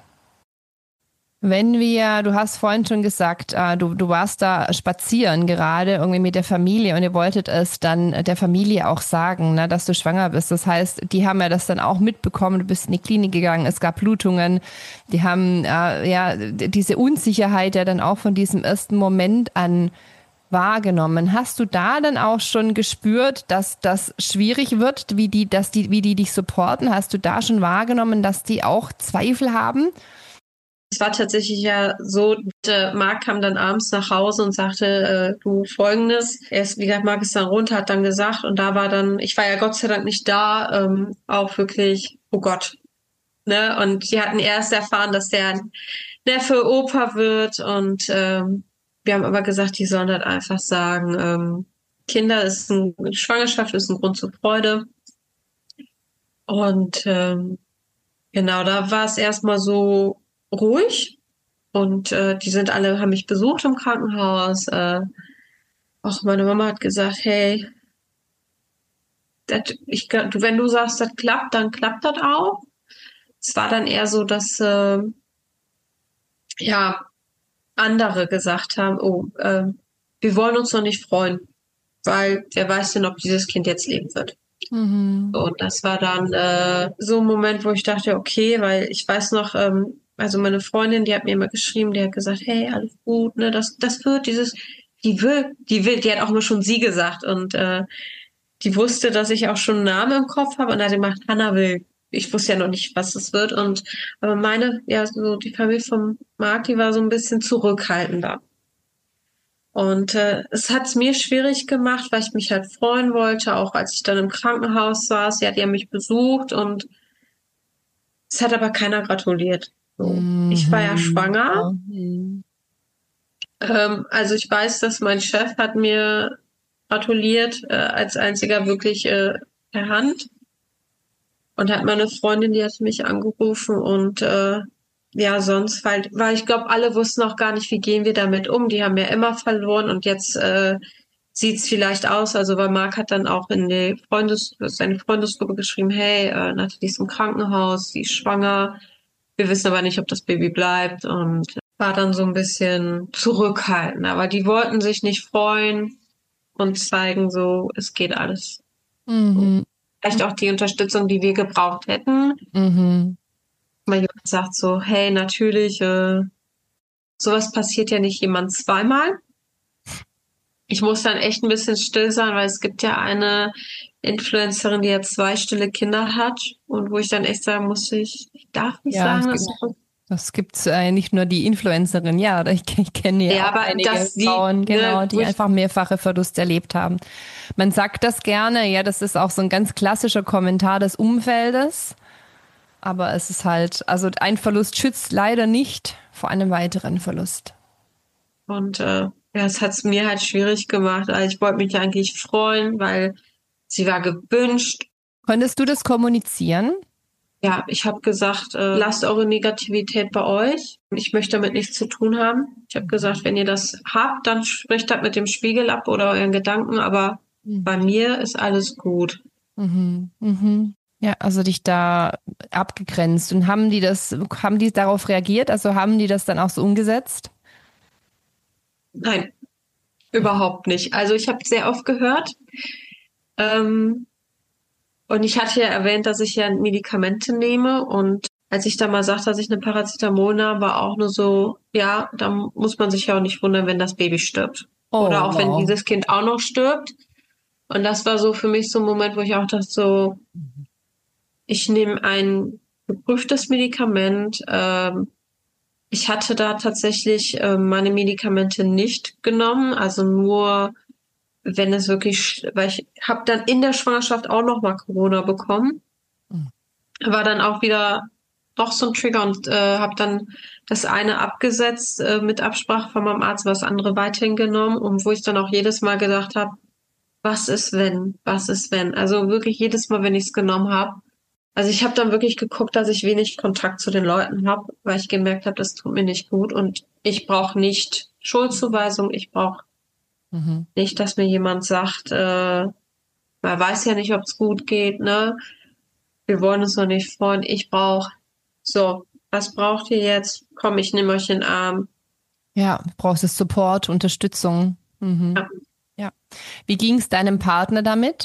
Du hast vorhin schon gesagt, du warst da spazieren gerade irgendwie mit der Familie und ihr wolltet es dann der Familie auch sagen, ne, dass du schwanger bist. Das heißt, die haben ja das dann auch mitbekommen, du bist in die Klinik gegangen, es gab Blutungen, die haben diese Unsicherheit ja dann auch von diesem ersten Moment an wahrgenommen. Hast du da dann auch schon gespürt, dass das schwierig wird, wie die dich supporten? Hast du da schon wahrgenommen, dass die auch Zweifel haben? Es war tatsächlich ja so, Marc kam dann abends nach Hause und sagte, du Folgendes. Wie gesagt, Marc ist dann runter, hat dann gesagt und da war dann, ich war ja Gott sei Dank nicht da, auch wirklich, oh Gott. Ne? Und die hatten erst erfahren, dass der Neffe Opa wird und wir haben aber gesagt, die sollen halt einfach sagen, Schwangerschaft ist ein Grund zur Freude. Und genau, da war es erstmal so ruhig und haben mich besucht im Krankenhaus. Auch meine Mama hat gesagt, hey, wenn du sagst, das klappt, dann klappt das auch. Es war dann eher so, dass andere gesagt haben, wir wollen uns noch nicht freuen, weil wer weiß denn, ob dieses Kind jetzt leben wird. Mhm. Und das war dann so ein Moment, wo ich dachte, okay, weil ich weiß noch, also meine Freundin, die hat mir immer geschrieben, die hat gesagt, hey, alles gut, ne, das wird die hat auch nur schon sie gesagt und die wusste, dass ich auch schon einen Namen im Kopf habe und hat gemacht, Hannah will. Ich wusste ja noch nicht, was es wird aber die Familie von Marc, die war so ein bisschen zurückhaltender. Und es hat es mir schwierig gemacht, weil ich mich halt freuen wollte, auch als ich dann im Krankenhaus saß. Die hat ja mich besucht und es hat aber keiner gratuliert. So. Mhm. Ich war ja schwanger. Mhm. Also ich weiß, dass mein Chef hat mir gratuliert, als einziger wirklich per Hand. Und hat meine Freundin, die hat mich angerufen und sonst, weil ich glaube, alle wussten auch gar nicht, wie gehen wir damit um. Die haben ja immer verloren und jetzt sieht's vielleicht aus. Also weil Marc hat dann auch in seine Freundesgruppe geschrieben, hey, Nathalie ist im Krankenhaus, sie ist schwanger. Wir wissen aber nicht, ob das Baby bleibt und war dann so ein bisschen zurückhaltend. Aber die wollten sich nicht freuen und zeigen so, es geht alles. Mhm. Vielleicht auch die Unterstützung, die wir gebraucht hätten. Mhm. Weil jemand sagt so, hey, natürlich, sowas passiert ja nicht jemand zweimal. Ich muss dann echt ein bisschen still sein, weil es gibt ja eine Influencerin, die ja 2 stille Kinder hat und wo ich dann echt sagen muss, ich darf nicht sagen, das gibt's nicht nur die Influencerin, ja, ich kenne ja auch einige Frauen, genau, die einfach mehrfache Verluste erlebt haben. Man sagt das gerne, ja, das ist auch so ein ganz klassischer Kommentar des Umfeldes, aber es ist halt, also ein Verlust schützt leider nicht vor einem weiteren Verlust. Und es hat es mir halt schwierig gemacht, also ich wollte mich eigentlich freuen, weil sie war gewünscht. Konntest du das kommunizieren? Ja, ich habe gesagt, lasst eure Negativität bei euch. Ich möchte damit nichts zu tun haben. Ich habe gesagt, wenn ihr das habt, dann sprecht das mit dem Spiegel ab oder euren Gedanken, aber bei mir ist alles gut. Mhm. Mhm. Ja, also dich da abgegrenzt. Und haben die darauf reagiert? Also haben die das dann auch so umgesetzt? Nein, überhaupt nicht. Also ich habe sehr oft gehört, und ich hatte ja erwähnt, dass ich ja Medikamente nehme und als ich da mal sagte, dass ich eine Paracetamol nahm, war auch nur so, ja, da muss man sich ja auch nicht wundern, wenn das Baby stirbt. Oder auch wenn dieses Kind auch noch stirbt. Und das war so für mich so ein Moment, wo ich auch dachte so, ich nehme ein geprüftes Medikament. Ich hatte da tatsächlich meine Medikamente nicht genommen, also nur wenn es wirklich, weil ich habe dann in der Schwangerschaft auch noch mal Corona bekommen, war dann auch wieder auch so ein Trigger und habe dann das eine abgesetzt mit Absprache von meinem Arzt, was andere weiterhin genommen und wo ich dann auch jedes Mal gedacht habe, was ist wenn, was ist wenn? Also wirklich jedes Mal, wenn ich es genommen habe. Also ich habe dann wirklich geguckt, dass ich wenig Kontakt zu den Leuten habe, weil ich gemerkt habe, das tut mir nicht gut und ich brauche nicht Schuldzuweisung, ich brauche nicht, dass mir jemand sagt, man weiß ja nicht, ob es gut geht, ne? Wir wollen uns noch nicht freuen. Ich brauche, so, was braucht ihr jetzt? Komm, ich nehme euch in den Arm. Ja, du brauchst es Support, Unterstützung. Ja, Ja. Wie ging es deinem Partner damit?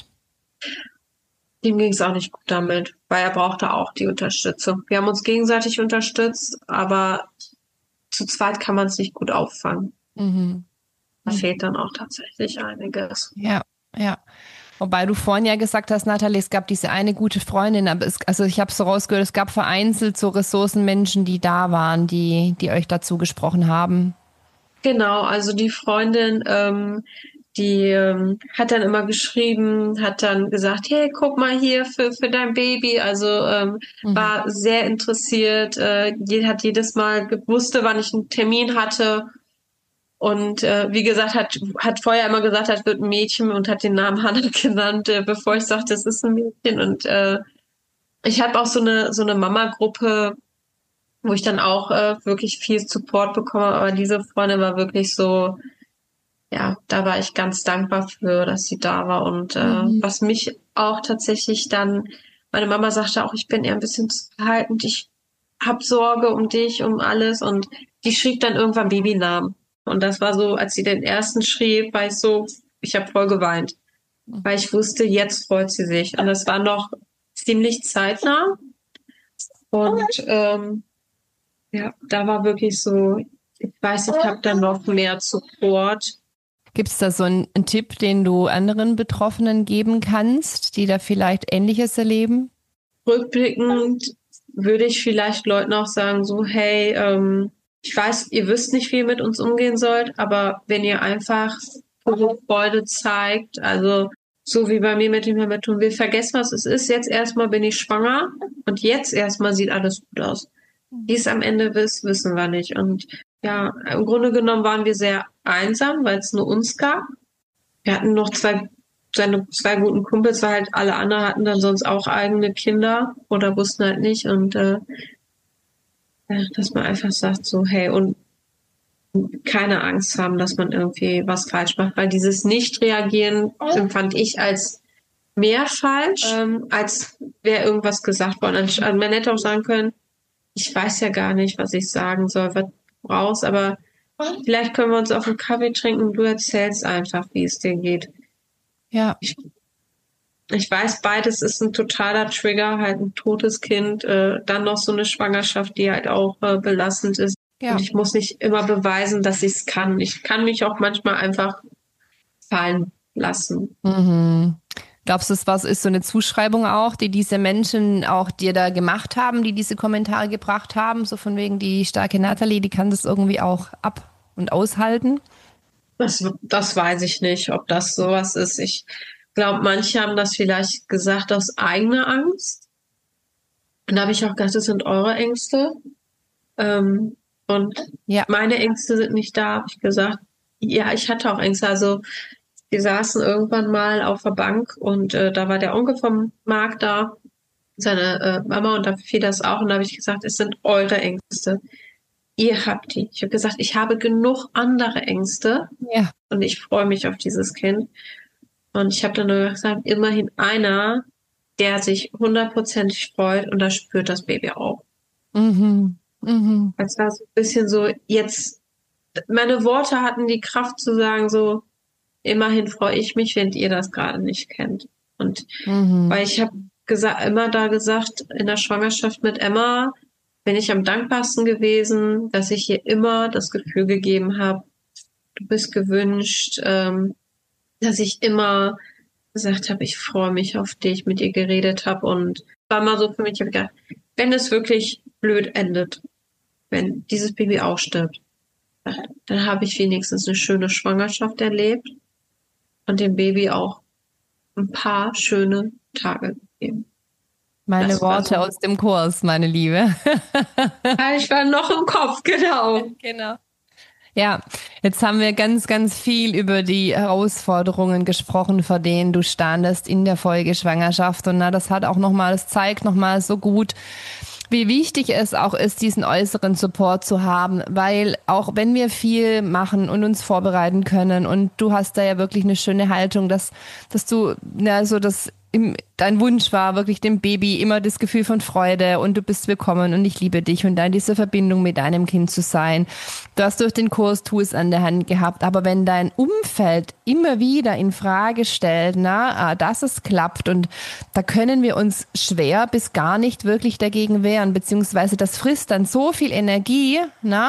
dem ging es auch nicht gut damit, weil er brauchte auch die Unterstützung. Wir haben uns gegenseitig unterstützt, aber zu zweit kann man es nicht gut auffangen. Da fehlt dann auch tatsächlich einiges. Ja, ja. Wobei du vorhin ja gesagt hast, Nathalie, es gab diese eine gute Freundin, aber also ich habe so rausgehört, es gab vereinzelt so Ressourcenmenschen, die da waren, die euch dazu gesprochen haben. Genau, also die Freundin, die hat dann immer geschrieben, hat dann gesagt, hey, guck mal hier für dein Baby. Also war sehr interessiert, hat jedes Mal wusste, wann ich einen Termin hatte. Und wie gesagt, hat vorher immer gesagt, das wird ein Mädchen und hat den Namen Hannah genannt, bevor ich sagte, es ist ein Mädchen. Und ich habe auch so eine Mama-Gruppe, wo ich dann auch wirklich viel Support bekomme. Aber diese Freundin war wirklich so, ja, da war ich ganz dankbar für, dass sie da war. Und was mich auch tatsächlich dann, meine Mama sagte auch, ich bin eher ein bisschen zurückhaltend, ich hab Sorge um dich, um alles. Und die schrieb dann irgendwann Babynamen. Und das war so, als sie den ersten schrieb, war ich so, ich habe voll geweint. Weil ich wusste, jetzt freut sie sich. Und das war noch ziemlich zeitnah. Und ja, da war wirklich so, ich weiß, ich habe dann noch mehr Support. Gibt es da so einen Tipp, den du anderen Betroffenen geben kannst, die da vielleicht Ähnliches erleben? Rückblickend würde ich vielleicht Leuten auch sagen, so, hey, ich weiß, ihr wisst nicht, wie ihr mit uns umgehen sollt, aber wenn ihr einfach pure Freude zeigt, also so wie bei mir mit dem Hämatom, wir vergessen, was es ist. Jetzt erstmal bin ich schwanger und jetzt erstmal sieht alles gut aus. Wie es am Ende ist, wissen wir nicht. Und ja, im Grunde genommen waren wir sehr einsam, weil es nur uns gab. Wir hatten noch seine zwei guten Kumpels, weil halt alle anderen hatten dann sonst auch eigene Kinder oder wussten halt nicht. Und ja, dass man einfach sagt so, hey, und keine Angst haben, dass man irgendwie was falsch macht, weil dieses Nicht-Reagieren empfand ich als mehr falsch, als wäre irgendwas gesagt worden. Also man hätte auch sagen können, ich weiß ja gar nicht, was ich sagen soll, was du brauchst, aber vielleicht können wir uns auf einen Kaffee trinken und du erzählst einfach, wie es dir geht. Ja. Ich weiß, beides ist ein totaler Trigger, halt ein totes Kind, dann noch so eine Schwangerschaft, die halt auch belastend ist. Ja. Und ich muss nicht immer beweisen, dass ich es kann. Ich kann mich auch manchmal einfach fallen lassen. Glaubst du, was ist so eine Zuschreibung auch, die diese Menschen auch dir da gemacht haben, die diese Kommentare gebracht haben, so von wegen die starke Nathalie, die kann das irgendwie auch ab und aushalten? Das weiß ich nicht, ob das sowas ist. Ich glaube, manche haben das vielleicht gesagt aus eigener Angst. Und da habe ich auch gedacht, das sind eure Ängste. Und meine Ängste sind nicht da, habe ich gesagt. Ja, ich hatte auch Ängste. Also wir saßen irgendwann mal auf der Bank und da war der Onkel vom Marc da, seine Mama, und da fiel das auch. Und da habe ich gesagt, es sind eure Ängste. Ihr habt die. Ich habe gesagt, ich habe genug andere Ängste. Ja. Und ich freue mich auf dieses Kind. Und ich habe dann nur gesagt, immerhin einer, der sich 100%ig freut, und das spürt das Baby auch. Es war so ein bisschen so, jetzt, meine Worte hatten die Kraft zu sagen, so, immerhin freue ich mich, wenn ihr das gerade nicht kennt. Und weil ich habe immer da gesagt, in der Schwangerschaft mit Emma bin ich am dankbarsten gewesen, dass ich ihr immer das Gefühl gegeben habe, du bist gewünscht, dass ich immer gesagt habe, ich freue mich auf dich, mit ihr geredet habe, und war mal so für mich, ich habe gedacht, wenn es wirklich blöd endet, wenn dieses Baby auch stirbt, dann habe ich wenigstens eine schöne Schwangerschaft erlebt und dem Baby auch ein paar schöne Tage gegeben. Meine Worte aus dem Kurs, meine Liebe. Ich war noch im Kopf, genau. Genau. Ja, jetzt haben wir ganz, ganz viel über die Herausforderungen gesprochen, vor denen du standest in der Folgeschwangerschaft. Und das hat auch nochmal, das zeigt nochmal so gut, wie wichtig es auch ist, diesen äußeren Support zu haben, weil auch wenn wir viel machen und uns vorbereiten können und du hast da ja wirklich eine schöne Haltung, dass du, so das dein Wunsch war, wirklich dem Baby immer das Gefühl von Freude und du bist willkommen und ich liebe dich und dann diese Verbindung mit deinem Kind zu sein. Du hast durch den Kurs Tools an der Hand gehabt, aber wenn dein Umfeld immer wieder in Frage stellt, dass es klappt und da können wir uns schwer bis gar nicht wirklich dagegen wehren, beziehungsweise das frisst dann so viel Energie,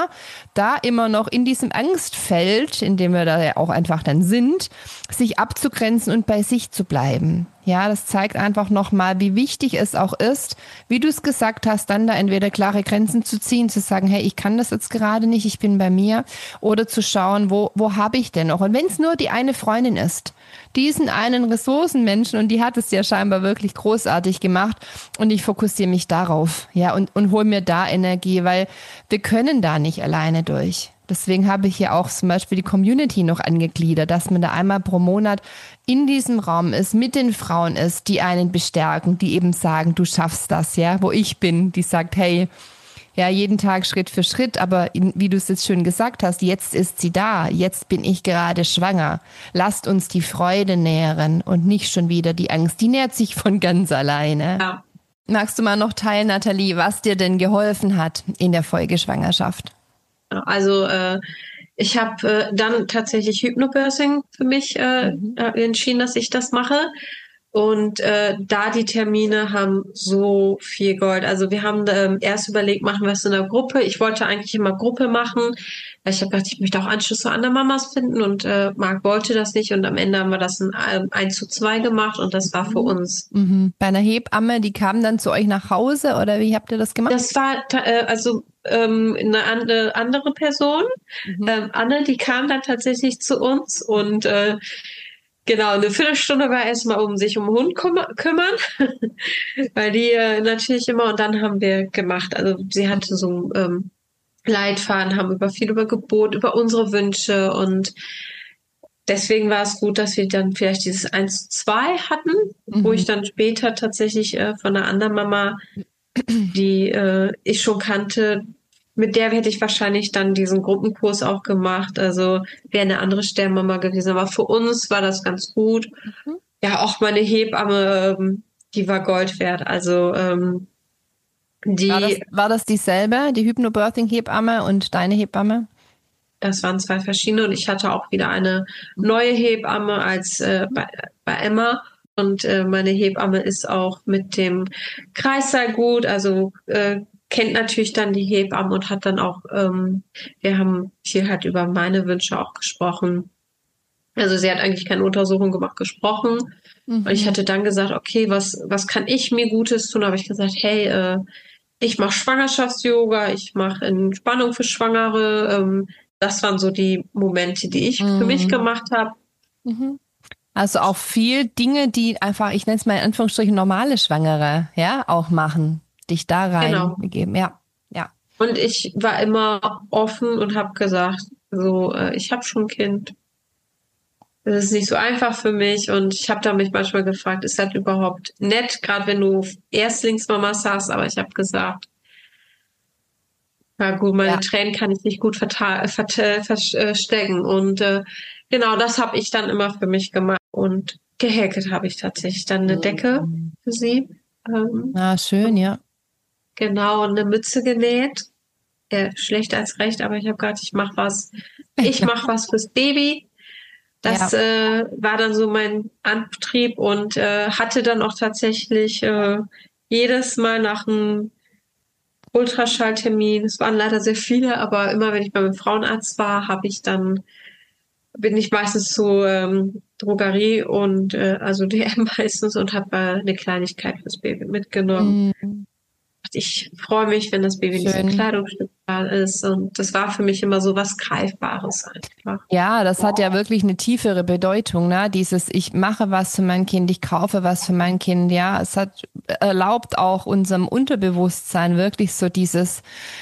da immer noch in diesem Angstfeld, in dem wir da ja auch einfach dann sind, sich abzugrenzen und bei sich zu bleiben. Ja, das zeigt einfach nochmal, wie wichtig es auch ist, wie du es gesagt hast, dann da entweder klare Grenzen zu ziehen, zu sagen, hey, ich kann das jetzt gerade nicht, ich bin bei mir, oder zu schauen, wo habe ich denn noch? Und wenn es nur die eine Freundin ist, diesen einen Ressourcenmenschen, und die hat es ja scheinbar wirklich großartig gemacht, und ich fokussiere mich darauf, ja, und hole mir da Energie, weil wir können da nicht alleine durch. Deswegen habe ich ja auch zum Beispiel die Community noch angegliedert, dass man da einmal pro Monat in diesem Raum ist, mit den Frauen ist, die einen bestärken, die eben sagen, du schaffst das, ja, wo ich bin, die sagt, hey, ja, jeden Tag Schritt für Schritt, aber wie du es jetzt schön gesagt hast, jetzt ist sie da, jetzt bin ich gerade schwanger. Lasst uns die Freude nähren und nicht schon wieder die Angst, die nährt sich von ganz alleine. Ja. Magst du mal noch teilen, Nathalie, was dir denn geholfen hat in der Folgeschwangerschaft? Also ich habe dann tatsächlich Hypnobirthing für mich entschieden, dass ich das mache. Und da die Termine haben so viel Gold. Also wir haben erst überlegt, machen wir es in einer Gruppe. Ich wollte eigentlich immer Gruppe machen, weil ich habe gedacht, ich möchte auch Anschluss zu anderen Mamas finden und Marc wollte das nicht. Und am Ende haben wir das in 1:2 gemacht und das war für uns. Bei einer Hebamme, die kam dann zu euch nach Hause oder wie habt ihr das gemacht? Das war eine andere Person. Anne, die kam dann tatsächlich zu uns und genau, eine Viertelstunde war erstmal sich um den Hund kümmern, weil die natürlich immer, und dann haben wir gemacht, also sie hatte so Leitfaden, haben viel über Geburt, über unsere Wünsche und deswegen war es gut, dass wir dann vielleicht dieses 1:2 hatten, wo ich dann später tatsächlich von einer anderen Mama, die ich schon kannte, mit der hätte ich wahrscheinlich dann diesen Gruppenkurs auch gemacht. Also wäre eine andere Sternmama gewesen. Aber für uns war das ganz gut. Ja, auch meine Hebamme, die war Gold wert. Also war das dieselbe, die Hypnobirthing-Hebamme und deine Hebamme? Das waren 2 verschiedene. Und ich hatte auch wieder eine neue Hebamme als bei Emma. Und meine Hebamme ist auch mit dem Kreissaal gut. Also kennt natürlich dann die Hebamme und hat dann auch, wir haben viel halt über meine Wünsche auch gesprochen. Also sie hat eigentlich keine Untersuchung gemacht, gesprochen. Und ich hatte dann gesagt, okay, was kann ich mir Gutes tun? Da habe ich gesagt, hey, ich mache Schwangerschafts-Yoga, ich mache Entspannung für Schwangere. Das waren so die Momente, die ich für mich gemacht habe. Also auch viel Dinge, die einfach, ich nenne es mal in Anführungsstrichen normale Schwangere, ja, auch machen. Dich da reingegeben, ja. Und ich war immer offen und habe gesagt, so, ich habe schon ein Kind. Das ist nicht so einfach für mich und ich habe da mich manchmal gefragt, ist das überhaupt nett, gerade wenn du Erstlingsmamas hast, aber ich habe gesagt, na gut, meine Tränen kann ich nicht gut verstecken und genau, das habe ich dann immer für mich gemacht und gehäkelt habe ich tatsächlich dann eine Decke für sie. Schön, ja. Genau, und eine Mütze genäht. Schlecht als recht, aber ich habe gedacht, ich mache was fürs Baby. Das war dann so mein Antrieb und hatte dann auch tatsächlich jedes Mal nach einem Ultraschalltermin, es waren leider sehr viele, aber immer wenn ich beim Frauenarzt war, bin ich meistens zur Drogerie und also DM meistens und habe eine Kleinigkeit fürs Baby mitgenommen. Ich freue mich, wenn das Baby in diesem Kleidungsstück ist. Und das war für mich immer so was Greifbares einfach. Ja, das hat ja wirklich eine tiefere Bedeutung, ne? Dieses, ich mache was für mein Kind, ich kaufe was für mein Kind, ja. Es hat erlaubt auch unserem Unterbewusstsein wirklich so dieses,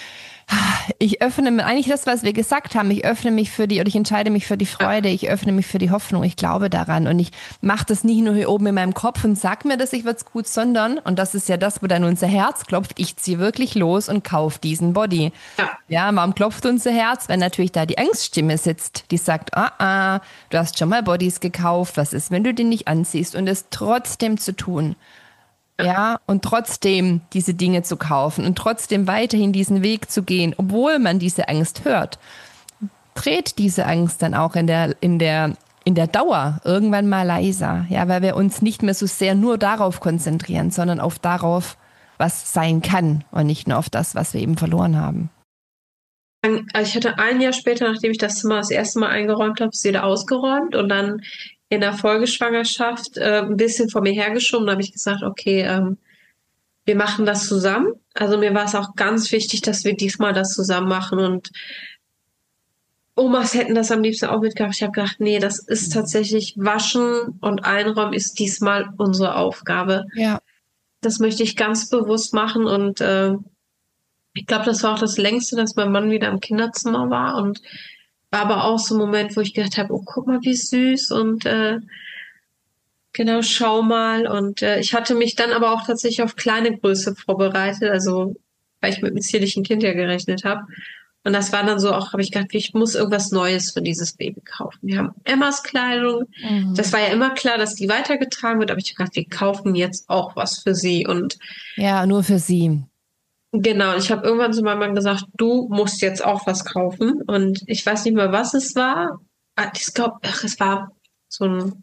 ich öffne mir, eigentlich das, was wir gesagt haben, ich öffne mich für die, oder ich entscheide mich für die Freude, ich öffne mich für die Hoffnung, ich glaube daran und ich mache das nicht nur hier oben in meinem Kopf und sag mir, dass ich wird's gut, sondern, und das ist ja das, wo dann unser Herz klopft, ich ziehe wirklich los und kaufe diesen Body. Ja. Ja, warum klopft unser Herz? Wenn natürlich da die Angststimme sitzt, die sagt, du hast schon mal Bodies gekauft, was ist, wenn du den nicht anziehst und es trotzdem zu tun. Ja, und trotzdem diese Dinge zu kaufen und trotzdem weiterhin diesen Weg zu gehen, obwohl man diese Angst hört, dreht diese Angst dann auch in der Dauer irgendwann mal leiser. Ja, weil wir uns nicht mehr so sehr nur darauf konzentrieren, sondern auf darauf, was sein kann und nicht nur auf das, was wir eben verloren haben. Also ich hatte ein Jahr später, nachdem ich das Zimmer das erste Mal eingeräumt habe, es wieder ausgeräumt und dann in der Folgeschwangerschaft ein bisschen vor mir hergeschoben. Da habe ich gesagt, okay, wir machen das zusammen. Also mir war es auch ganz wichtig, dass wir diesmal das zusammen machen und Omas hätten das am liebsten auch mitgehabt. Ich habe gedacht, nee, das ist tatsächlich Waschen und Einräumen ist diesmal unsere Aufgabe. Ja. Das möchte ich ganz bewusst machen und ich glaube, das war auch das Längste, dass mein Mann wieder im Kinderzimmer war und war aber auch so ein Moment, wo ich gedacht habe, oh, guck mal, wie süß und genau, schau mal. Und ich hatte mich dann aber auch tatsächlich auf kleine Größe vorbereitet, also weil ich mit einem zierlichen Kind ja gerechnet habe. Und das war dann so auch, habe ich gedacht, ich muss irgendwas Neues für dieses Baby kaufen. Wir haben Emmas Kleidung. Das war ja immer klar, dass die weitergetragen wird, aber ich habe gedacht, wir kaufen jetzt auch was für sie. Und Ja, nur für sie. genau, ich habe irgendwann zu meinem Mann gesagt, du musst jetzt auch was kaufen. Und ich weiß nicht mehr, was es war. Ich glaube, es war so ein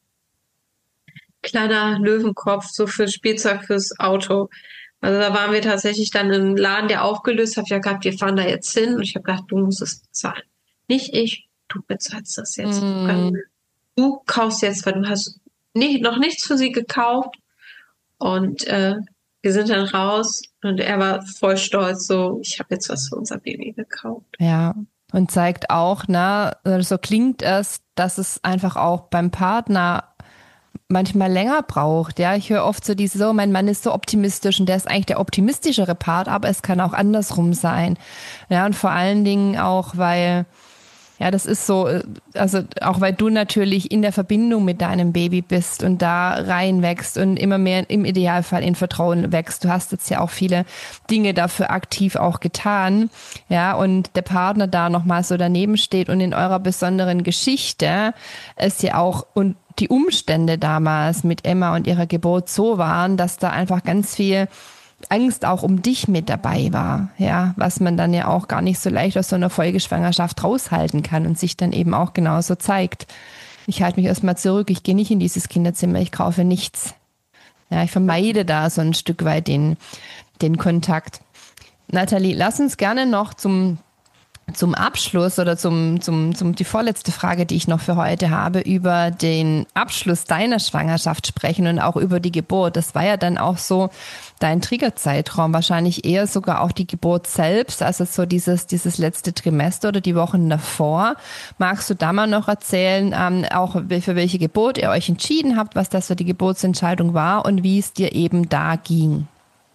kleiner Löwenkopf, so für Spielzeug fürs Auto. Also da waren wir tatsächlich dann im Laden, der aufgelöst hat. Ich habe gedacht, wir fahren da jetzt hin. Und ich habe gedacht, du musst es bezahlen. Nicht ich, du bezahlst das jetzt. Du kaufst jetzt, weil du hast noch nichts für sie gekauft. Und wir sind dann raus und er war voll stolz, so, ich habe jetzt was für unser Baby gekauft. Ja, und zeigt auch, na, so klingt es, dass es einfach auch beim Partner manchmal länger braucht. Ja, ich höre oft so so, mein Mann ist so optimistisch und der ist eigentlich der optimistischere Part, aber es kann auch andersrum sein. Ja, und vor allen Dingen auch, weil ja, das ist so, also auch weil du natürlich in der Verbindung mit deinem Baby bist und da reinwächst und immer mehr im Idealfall in Vertrauen wächst. Du hast jetzt ja auch viele Dinge dafür aktiv auch getan, ja, und der Partner da nochmal so daneben steht und in eurer besonderen Geschichte es ja auch und die Umstände damals mit Emma und ihrer Geburt so waren, dass da einfach ganz viel Angst auch um dich mit dabei war, ja, was man dann ja auch gar nicht so leicht aus so einer Folgeschwangerschaft raushalten kann und sich dann eben auch genauso zeigt. Ich halte mich erstmal zurück, ich gehe nicht in dieses Kinderzimmer, ich kaufe nichts. Ja, ich vermeide da so ein Stück weit den Kontakt. Nathalie, lass uns gerne noch zum Abschluss oder die vorletzte Frage, die ich noch für heute habe, über den Abschluss deiner Schwangerschaft sprechen und auch über die Geburt. Das war ja dann auch so dein Triggerzeitraum, wahrscheinlich eher sogar auch die Geburt selbst, also so dieses letzte Trimester oder die Wochen davor. Magst du da mal noch erzählen, auch für welche Geburt ihr euch entschieden habt, was das für die Geburtsentscheidung war und wie es dir eben da ging?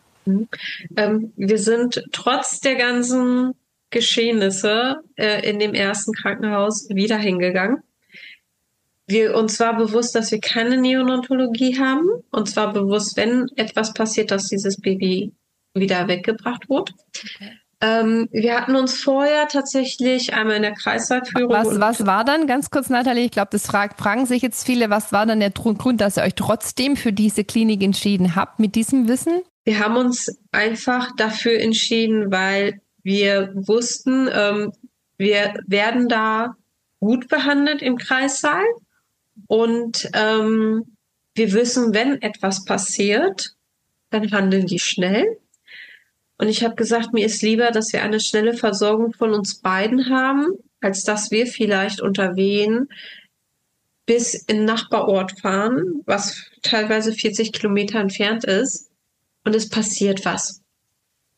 Wir sind trotz der ganzen Geschehnisse in dem ersten Krankenhaus wieder hingegangen. Uns war bewusst, dass wir keine Neonatologie haben. Und zwar bewusst, wenn etwas passiert, dass dieses Baby wieder weggebracht wird. Okay. Wir hatten uns vorher tatsächlich einmal in der Kreissaalführung. Was war dann, ganz kurz Nathalie, ich glaube, das fragen sich jetzt viele, was war dann der Grund, dass ihr euch trotzdem für diese Klinik entschieden habt mit diesem Wissen? Wir haben uns einfach dafür entschieden, weil wir wussten, wir werden da gut behandelt im Kreissaal und wir wissen, wenn etwas passiert, dann handeln die schnell. Und ich habe gesagt, mir ist lieber, dass wir eine schnelle Versorgung von uns beiden haben, als dass wir vielleicht unter Wehen bis in den Nachbarort fahren, was teilweise 40 Kilometer entfernt ist, und es passiert was.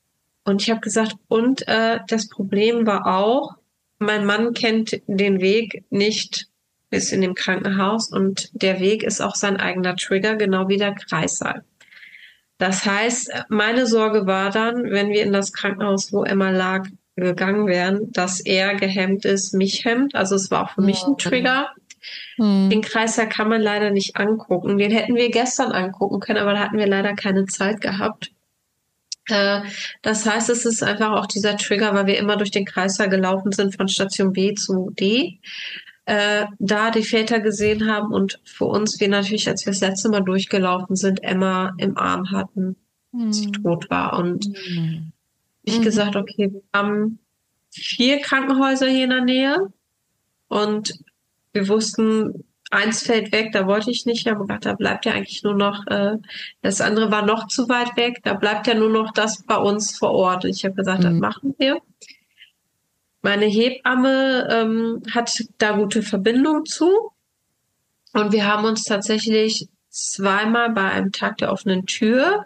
Und ich habe gesagt, und das Problem war auch, mein Mann kennt den Weg nicht bis in dem Krankenhaus und der Weg ist auch sein eigener Trigger, genau wie der Kreissaal. Das heißt, meine Sorge war dann, wenn wir in das Krankenhaus, wo Emma lag, gegangen wären, dass er gehemmt ist, mich hemmt. Also es war auch für mich ein Trigger. Den Kreißsaal kann man leider nicht angucken. Den hätten wir gestern angucken können, aber da hatten wir leider keine Zeit gehabt. Das heißt, es ist einfach auch dieser Trigger, weil wir immer durch den Kreißsaal gelaufen sind von Station B zu D. Da die Väter gesehen haben und für uns, wir natürlich, als wir das letzte Mal durchgelaufen sind, Emma im Arm hatten, sie tot war. Und ich gesagt, okay, wir haben 4 Krankenhäuser hier in der Nähe und wir wussten, eins fällt weg, da wollte ich nicht. Wir haben gedacht, da bleibt ja eigentlich nur noch, das andere war noch zu weit weg, da bleibt ja nur noch das bei uns vor Ort. Und ich habe gesagt, das machen wir. Meine Hebamme hat da gute Verbindung zu. Und wir haben uns tatsächlich zweimal bei einem Tag der offenen Tür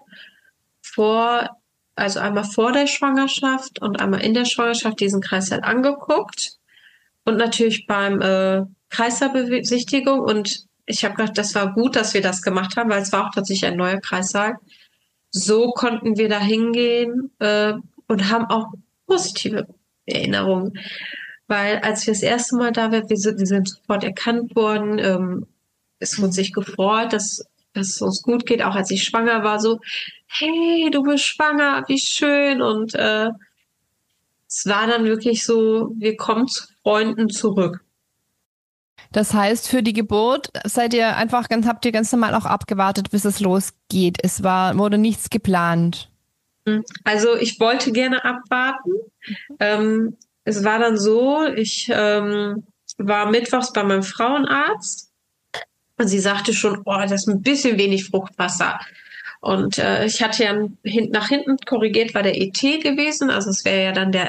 also einmal vor der Schwangerschaft und einmal in der Schwangerschaft diesen Kreißsaal angeguckt. Und natürlich beim Kreissaalbesichtigung. Und ich habe gedacht, das war gut, dass wir das gemacht haben, weil es war auch tatsächlich ein neuer Kreissaal. So konnten wir da hingehen und haben auch positive Erinnerungen. Weil als wir das erste Mal da waren, wir sind sofort erkannt worden. Es wurde sich gefreut, dass es uns gut geht, auch als ich schwanger war, so, hey, du bist schwanger, wie schön. Und es war dann wirklich so, wir kommen zu Freunden zurück. Das heißt, für die Geburt habt ihr ganz normal auch abgewartet, bis es losgeht. Wurde nichts geplant. Also ich wollte gerne abwarten. Es war dann so, ich war mittwochs bei meinem Frauenarzt und sie sagte schon, oh, das ist ein bisschen wenig Fruchtwasser. Und ich hatte ja nach hinten korrigiert, war der ET gewesen. Also es wäre ja dann der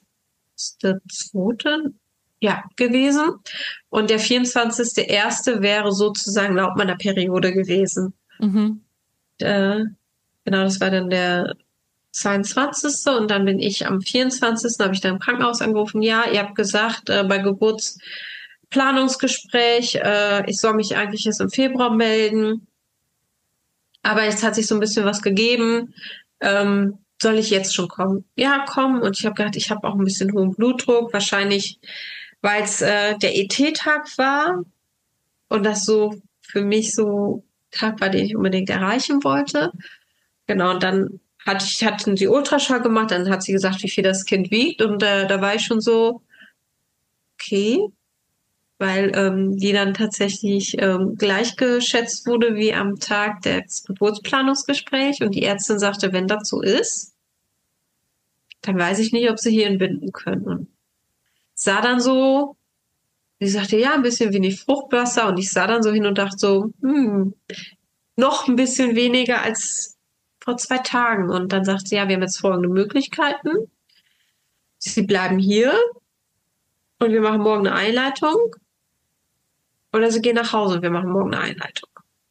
zweite, ja, gewesen. Und der 24.1. wäre sozusagen laut meiner Periode gewesen. Genau, das war dann der 22. Und dann bin ich am 24. habe ich dann im Krankenhaus angerufen. Ja, ihr habt gesagt, bei Geburtsplanungsgespräch, ich soll mich eigentlich erst im Februar melden. Aber jetzt hat sich so ein bisschen was gegeben. Soll ich jetzt schon kommen? Ja, komm. Und ich habe gedacht, ich habe auch ein bisschen hohen Blutdruck. Wahrscheinlich, weil es der ET-Tag war und das so für mich so Tag war, den ich unbedingt erreichen wollte. Genau, und dann hatten sie Ultraschall gemacht, dann hat sie gesagt, wie viel das Kind wiegt. Und da war ich schon so, okay, weil die dann tatsächlich gleich geschätzt wurde wie am Tag des Geburtsplanungsgesprächs. Und die Ärztin sagte, wenn das so ist, dann weiß ich nicht, ob sie hier entbinden können. Und sah dann so, sie sagte, ja, ein bisschen wenig Fruchtwasser. Und ich sah dann so hin und dachte so, noch ein bisschen weniger als vor 2 Tagen. Und dann sagte sie, ja, wir haben jetzt folgende Möglichkeiten. Sie bleiben hier und wir machen morgen eine Einleitung. Oder sie gehen nach Hause und wir machen morgen eine Einleitung.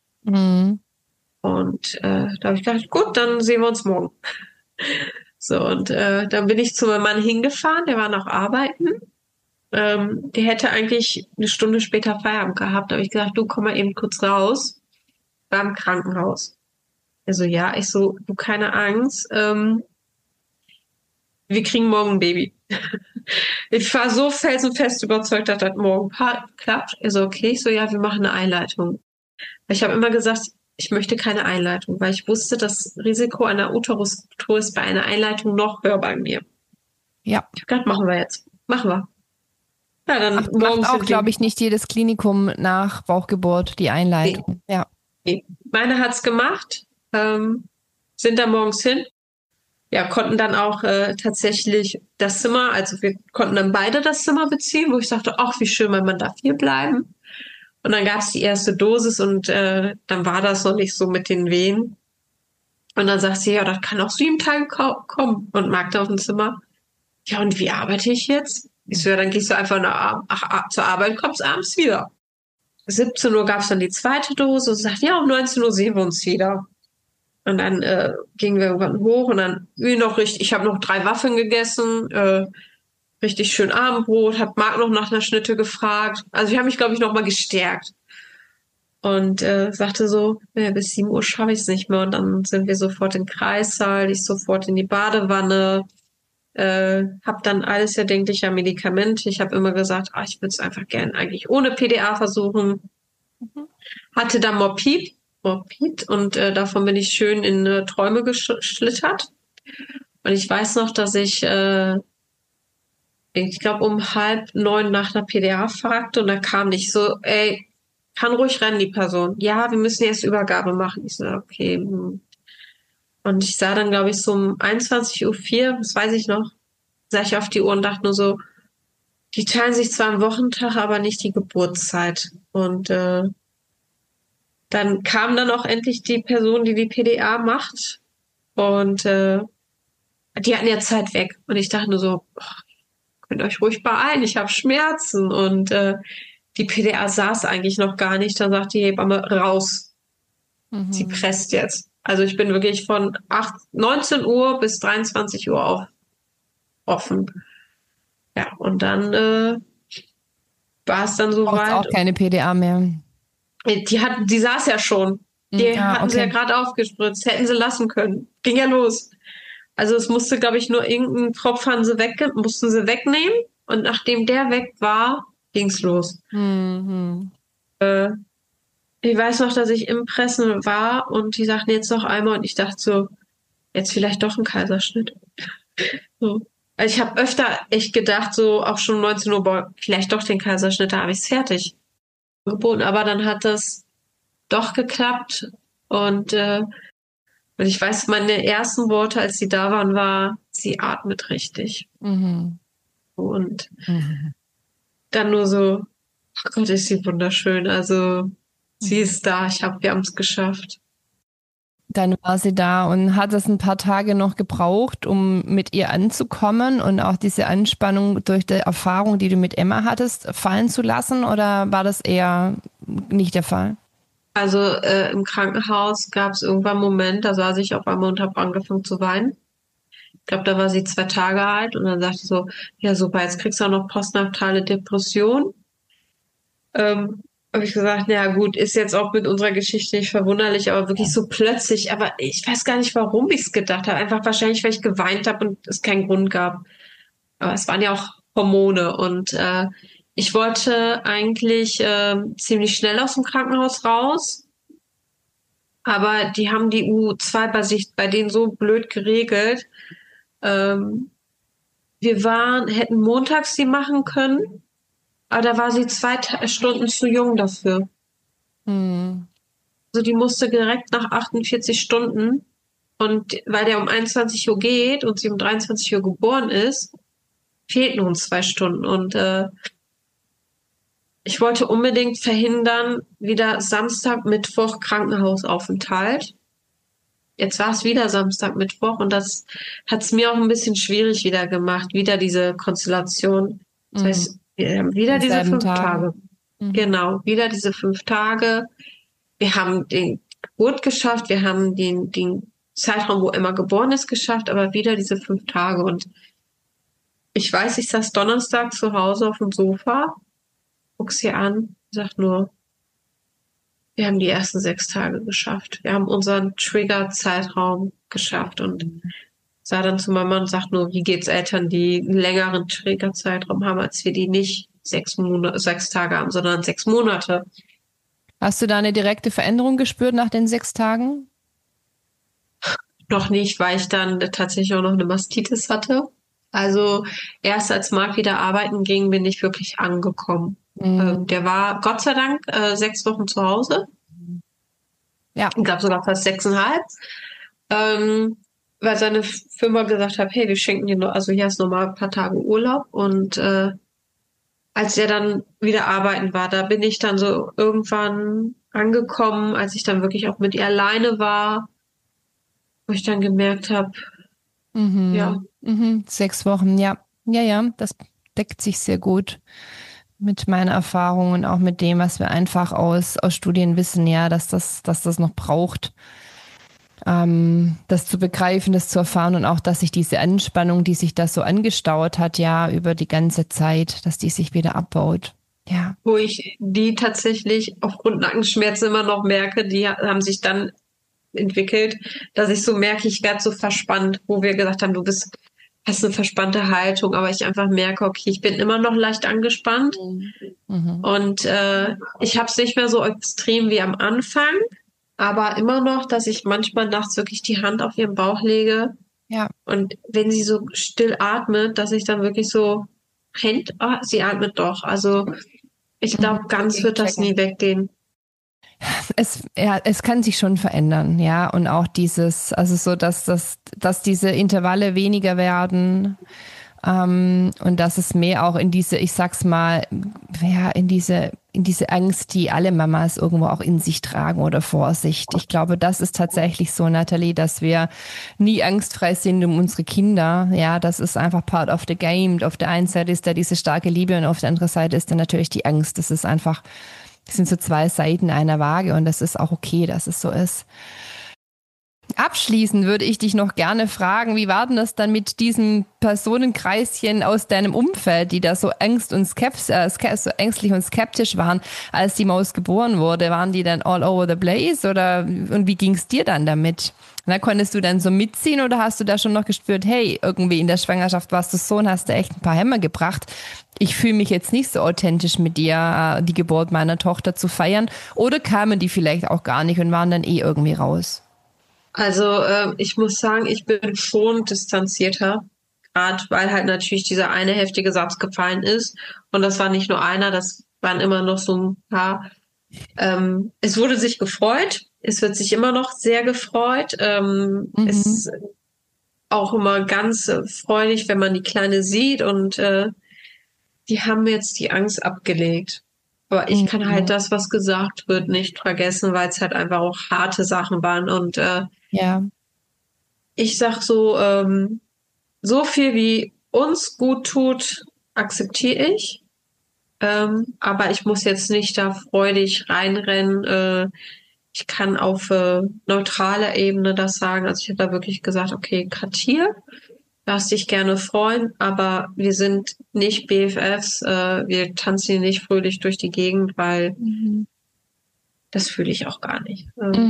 Und da habe ich gedacht, gut, dann sehen wir uns morgen. So, und dann bin ich zu meinem Mann hingefahren, der war noch arbeiten. Der hätte eigentlich eine Stunde später Feierabend gehabt. Da habe ich gesagt, du komm mal eben kurz raus beim Krankenhaus. Also ja, ich so, du keine Angst. Wir kriegen morgen ein Baby. Ich war so felsenfest überzeugt, dass das morgen klappt. Also okay, ich so, ja, wir machen eine Einleitung. Ich habe immer gesagt, ich möchte keine Einleitung, weil ich wusste, das Risiko einer Uterusruptur ist bei einer Einleitung noch höher bei mir. Ja. Ich habe gedacht, machen wir jetzt. Machen wir. Ja, dann macht auch, glaube ich, nicht jedes Klinikum nach Bauchgeburt die Einleitung. Nee. Ja. Nee. Meine hat's gemacht, sind da morgens hin. Ja, konnten dann auch tatsächlich das Zimmer, also wir konnten dann beide das Zimmer beziehen, wo ich sagte, ach, wie schön, wenn man darf hier bleiben. Und dann gab's die erste Dosis und dann war das noch nicht so mit den Wehen. Und dann sagt sie, ja, das kann auch 7 Tage kommen. Und Magda auf dem Zimmer, ja, und wie arbeite ich jetzt? Ich so, ja, dann gehst du einfach zur Arbeit, kommst abends wieder. 17 Uhr gab's dann die zweite Dose und sagt, ja, um 19 Uhr sehen wir uns wieder. Und dann gingen wir irgendwann hoch und dann ich habe noch 3 Waffeln gegessen, richtig schön Abendbrot, hat Marc noch nach einer Schnitte gefragt. Also ich habe mich, glaube ich, noch mal gestärkt. Und sagte so, bis 7 Uhr schaffe ich es nicht mehr. Und dann sind wir sofort in den Kreissaal, ich sofort in die Badewanne, habe dann alles erdenkliche Medikamente. Ich habe immer gesagt, ich würde es einfach gern eigentlich ohne PDA versuchen. Hatte dann Morphid und davon bin ich schön in Träume geschlittert. Und ich weiß noch, dass ich glaube, um 8:30 nach einer PDA fragte und da kam nicht so, ey, kann ruhig rennen, die Person. Ja, wir müssen erst Übergabe machen. Ich so, okay. Und ich sah dann, glaube ich, so um 21:04 Uhr, das weiß ich noch, sah ich auf die Uhr und dachte nur so, die teilen sich zwar am Wochentag, aber nicht die Geburtszeit. Und dann kam dann auch endlich die Person, die die PDA macht. Und die hatten ja Zeit weg. Und ich dachte nur so, könnt euch ruhig beeilen, ich habe Schmerzen. Und die PDA saß eigentlich noch gar nicht. Dann sagt die Hebamme, raus. Sie presst jetzt. Also ich bin wirklich von 19 Uhr bis 23 Uhr offen. Ja, und dann war es dann soweit. Auch keine PDA mehr. Die saß ja schon. Die hatten sie ja gerade aufgespritzt. Hätten sie lassen können. Ging ja los. Also es musste, glaube ich, nur irgendein Tropf mussten sie wegnehmen. Und nachdem der weg war, ging's los. Ich weiß noch, dass ich im Pressen war und die sagten jetzt noch einmal und ich dachte so, jetzt vielleicht doch ein Kaiserschnitt. So. Also ich habe öfter echt gedacht, so auch schon 19 Uhr, boah, vielleicht doch den Kaiserschnitt, da habe ich es fertig geboten. Aber dann hat das doch geklappt und ich weiß, meine ersten Worte, als sie da waren, war, sie atmet richtig. Und dann nur so, oh Gott, ist sie wunderschön. Also sie ist da, wir haben es geschafft. Dann war sie da und hat es ein paar Tage noch gebraucht, um mit ihr anzukommen und auch diese Anspannung durch die Erfahrung, die du mit Emma hattest, fallen zu lassen, oder war das eher nicht der Fall? Also im Krankenhaus gab es irgendwann einen Moment, da saß ich auf einmal und habe angefangen zu weinen. Ich glaube, da war sie 2 Tage alt und dann sagte sie so, ja super, jetzt kriegst du auch noch postnatale Depression. Habe ich gesagt, ja gut, ist jetzt auch mit unserer Geschichte nicht verwunderlich, aber wirklich so plötzlich. Aber ich weiß gar nicht, warum ich es gedacht habe. Einfach wahrscheinlich, weil ich geweint habe und es keinen Grund gab. Aber es waren ja auch Hormone und ich wollte eigentlich ziemlich schnell aus dem Krankenhaus raus. Aber die haben die U2 bei denen so blöd geregelt. Wir hätten montags die machen können. Aber da war sie 2 Stunden zu jung dafür. Also die musste direkt nach 48 Stunden. Und weil der um 21 Uhr geht und sie um 23 Uhr geboren ist, fehlten uns 2 Stunden. Und ich wollte unbedingt verhindern, wieder Samstag, Mittwoch Krankenhausaufenthalt. Jetzt war es wieder Samstag, Mittwoch und das hat es mir auch ein bisschen schwierig wieder gemacht. Wieder diese Konstellation. Das heißt, wir haben wieder diese 5 Tage. Genau, wieder diese 5 Tage. Wir haben den Geburt geschafft, wir haben den Zeitraum, wo Emma geboren ist, geschafft, aber wieder diese 5 Tage. Und ich weiß, ich saß Donnerstag zu Hause auf dem Sofa, guck sie an, sag nur, wir haben die ersten 6 Tage geschafft. Wir haben unseren Trigger-Zeitraum geschafft und sah dann zu Mama und sagt nur, wie geht's Eltern, die einen längeren Trigger-Zeitraum haben, als wir die nicht 6 Tage haben, sondern 6 Monate. Hast du da eine direkte Veränderung gespürt nach den 6 Tagen? Noch nicht, weil ich dann tatsächlich auch noch eine Mastitis hatte. Also erst als Marc wieder arbeiten ging, bin ich wirklich angekommen. Der war Gott sei Dank 6 Wochen zu Hause. Ja. Ich glaube sogar fast 6,5. Weil seine Firma gesagt hat, hey, wir schenken dir hier ist nochmal ein paar Tage Urlaub. Und als er dann wieder arbeiten war, da bin ich dann so irgendwann angekommen, als ich dann wirklich auch mit ihr alleine war, wo ich dann gemerkt habe, ja. 6 Wochen, ja. Ja, das deckt sich sehr gut mit meiner Erfahrung und auch mit dem, was wir einfach aus Studien wissen, ja, dass das noch braucht. das zu begreifen, das zu erfahren und auch, dass sich diese Anspannung, die sich da so angestaut hat, ja, über die ganze Zeit, dass die sich wieder abbaut. Ja. Wo ich die tatsächlich aufgrund Nackenschmerzen immer noch merke, die haben sich dann entwickelt, dass ich so merke, ich werde so verspannt, wo wir gesagt haben, hast eine verspannte Haltung, aber ich einfach merke, okay, ich bin immer noch leicht angespannt und ich habe es nicht mehr so extrem wie am Anfang, aber immer noch, dass ich manchmal nachts wirklich die Hand auf ihren Bauch lege und wenn sie so still atmet, dass ich dann wirklich so, sie atmet doch, also ich glaube, ganz wird das nie weggehen. Es kann sich schon verändern, ja, und auch also so, dass diese Intervalle weniger werden, und dass es mehr auch in diese, ich sag's mal, ja, in diese Angst, die alle Mamas irgendwo auch in sich tragen oder Vorsicht. Ich glaube, das ist tatsächlich so, Nathalie, dass wir nie angstfrei sind um unsere Kinder. Ja, das ist einfach part of the game. Auf der einen Seite ist da diese starke Liebe und auf der anderen Seite ist dann natürlich die Angst. Das sind so zwei Seiten einer Waage und das ist auch okay, dass es so ist. Abschließend würde ich dich noch gerne fragen, wie war denn das dann mit diesen Personenkreischen aus deinem Umfeld, die da so ängstlich und skeptisch waren, als die Maus geboren wurde? Waren die dann all over the place und wie ging es dir dann damit? Na, konntest du dann so mitziehen oder hast du da schon noch gespürt, hey, irgendwie in der Schwangerschaft warst du so und hast da echt ein paar Hämmer gebracht. Ich fühle mich jetzt nicht so authentisch mit dir, die Geburt meiner Tochter zu feiern. Oder kamen die vielleicht auch gar nicht und waren dann irgendwie raus? Also ich muss sagen, ich bin schon distanzierter, gerade weil halt natürlich dieser eine heftige Satz gefallen ist. Und das war nicht nur einer, das waren immer noch so ein paar. Es wurde sich gefreut, es wird sich immer noch sehr gefreut. Es ist auch immer ganz freudig, wenn man die Kleine sieht und die haben jetzt die Angst abgelegt. Aber ich kann halt das, was gesagt wird, nicht vergessen, weil es halt einfach auch harte Sachen waren. Und ich sag so, so viel wie uns gut tut, akzeptiere ich. Aber ich muss jetzt nicht da freudig reinrennen. Ich kann auf neutraler Ebene das sagen. Also ich habe da wirklich gesagt, okay, Katir, darfst dich gerne freuen, aber wir sind nicht BFFs, wir tanzen hier nicht fröhlich durch die Gegend, weil das fühle ich auch gar nicht.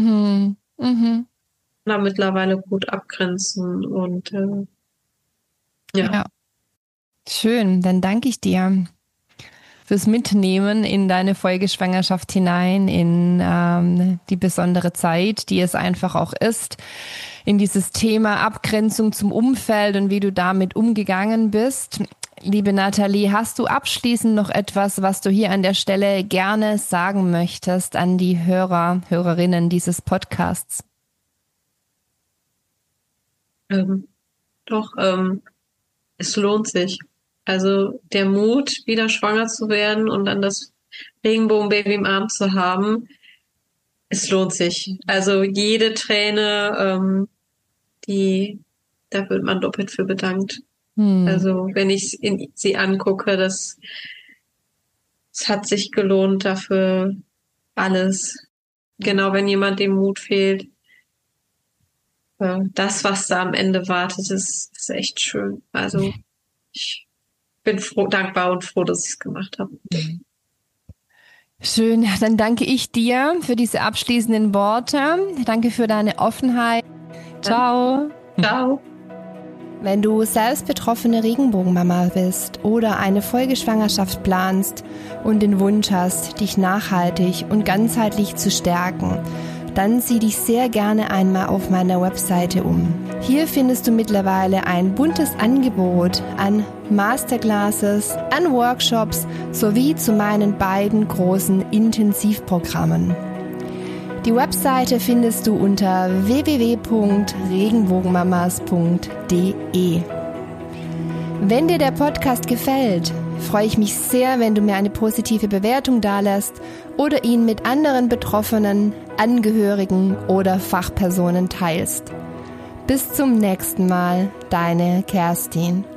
Da mittlerweile gut abgrenzen und ja. Schön, dann danke ich dir fürs Mitnehmen in deine Folgeschwangerschaft hinein, in die besondere Zeit, die es einfach auch ist, in dieses Thema Abgrenzung zum Umfeld und wie du damit umgegangen bist. Liebe Nathalie, hast du abschließend noch etwas, was du hier an der Stelle gerne sagen möchtest an die Hörerinnen dieses Podcasts? Es lohnt sich. Also der Mut, wieder schwanger zu werden und dann das Regenbogenbaby im Arm zu haben, es lohnt sich. Also jede Träne, da wird man doppelt für bedankt. Also wenn ich sie angucke, es hat sich gelohnt dafür alles. Genau, wenn jemand dem Mut fehlt. Das, was da am Ende wartet, ist echt schön. Also ich bin dankbar und froh, dass ich es gemacht habe. Schön, dann danke ich dir für diese abschließenden Worte. Danke für deine Offenheit. Ciao. Ciao. Wenn du selbst betroffene Regenbogenmama bist oder eine Folgeschwangerschaft planst und den Wunsch hast, dich nachhaltig und ganzheitlich zu stärken, dann sieh dich sehr gerne einmal auf meiner Webseite um. Hier findest du mittlerweile ein buntes Angebot an Masterclasses, an Workshops sowie zu meinen beiden großen Intensivprogrammen. Die Webseite findest du unter www.regenbogenmamas.de. Wenn dir der Podcast gefällt, freue ich mich sehr, wenn du mir eine positive Bewertung dalässt oder ihn mit anderen Betroffenen, Angehörigen oder Fachpersonen teilst. Bis zum nächsten Mal, deine Kerstin.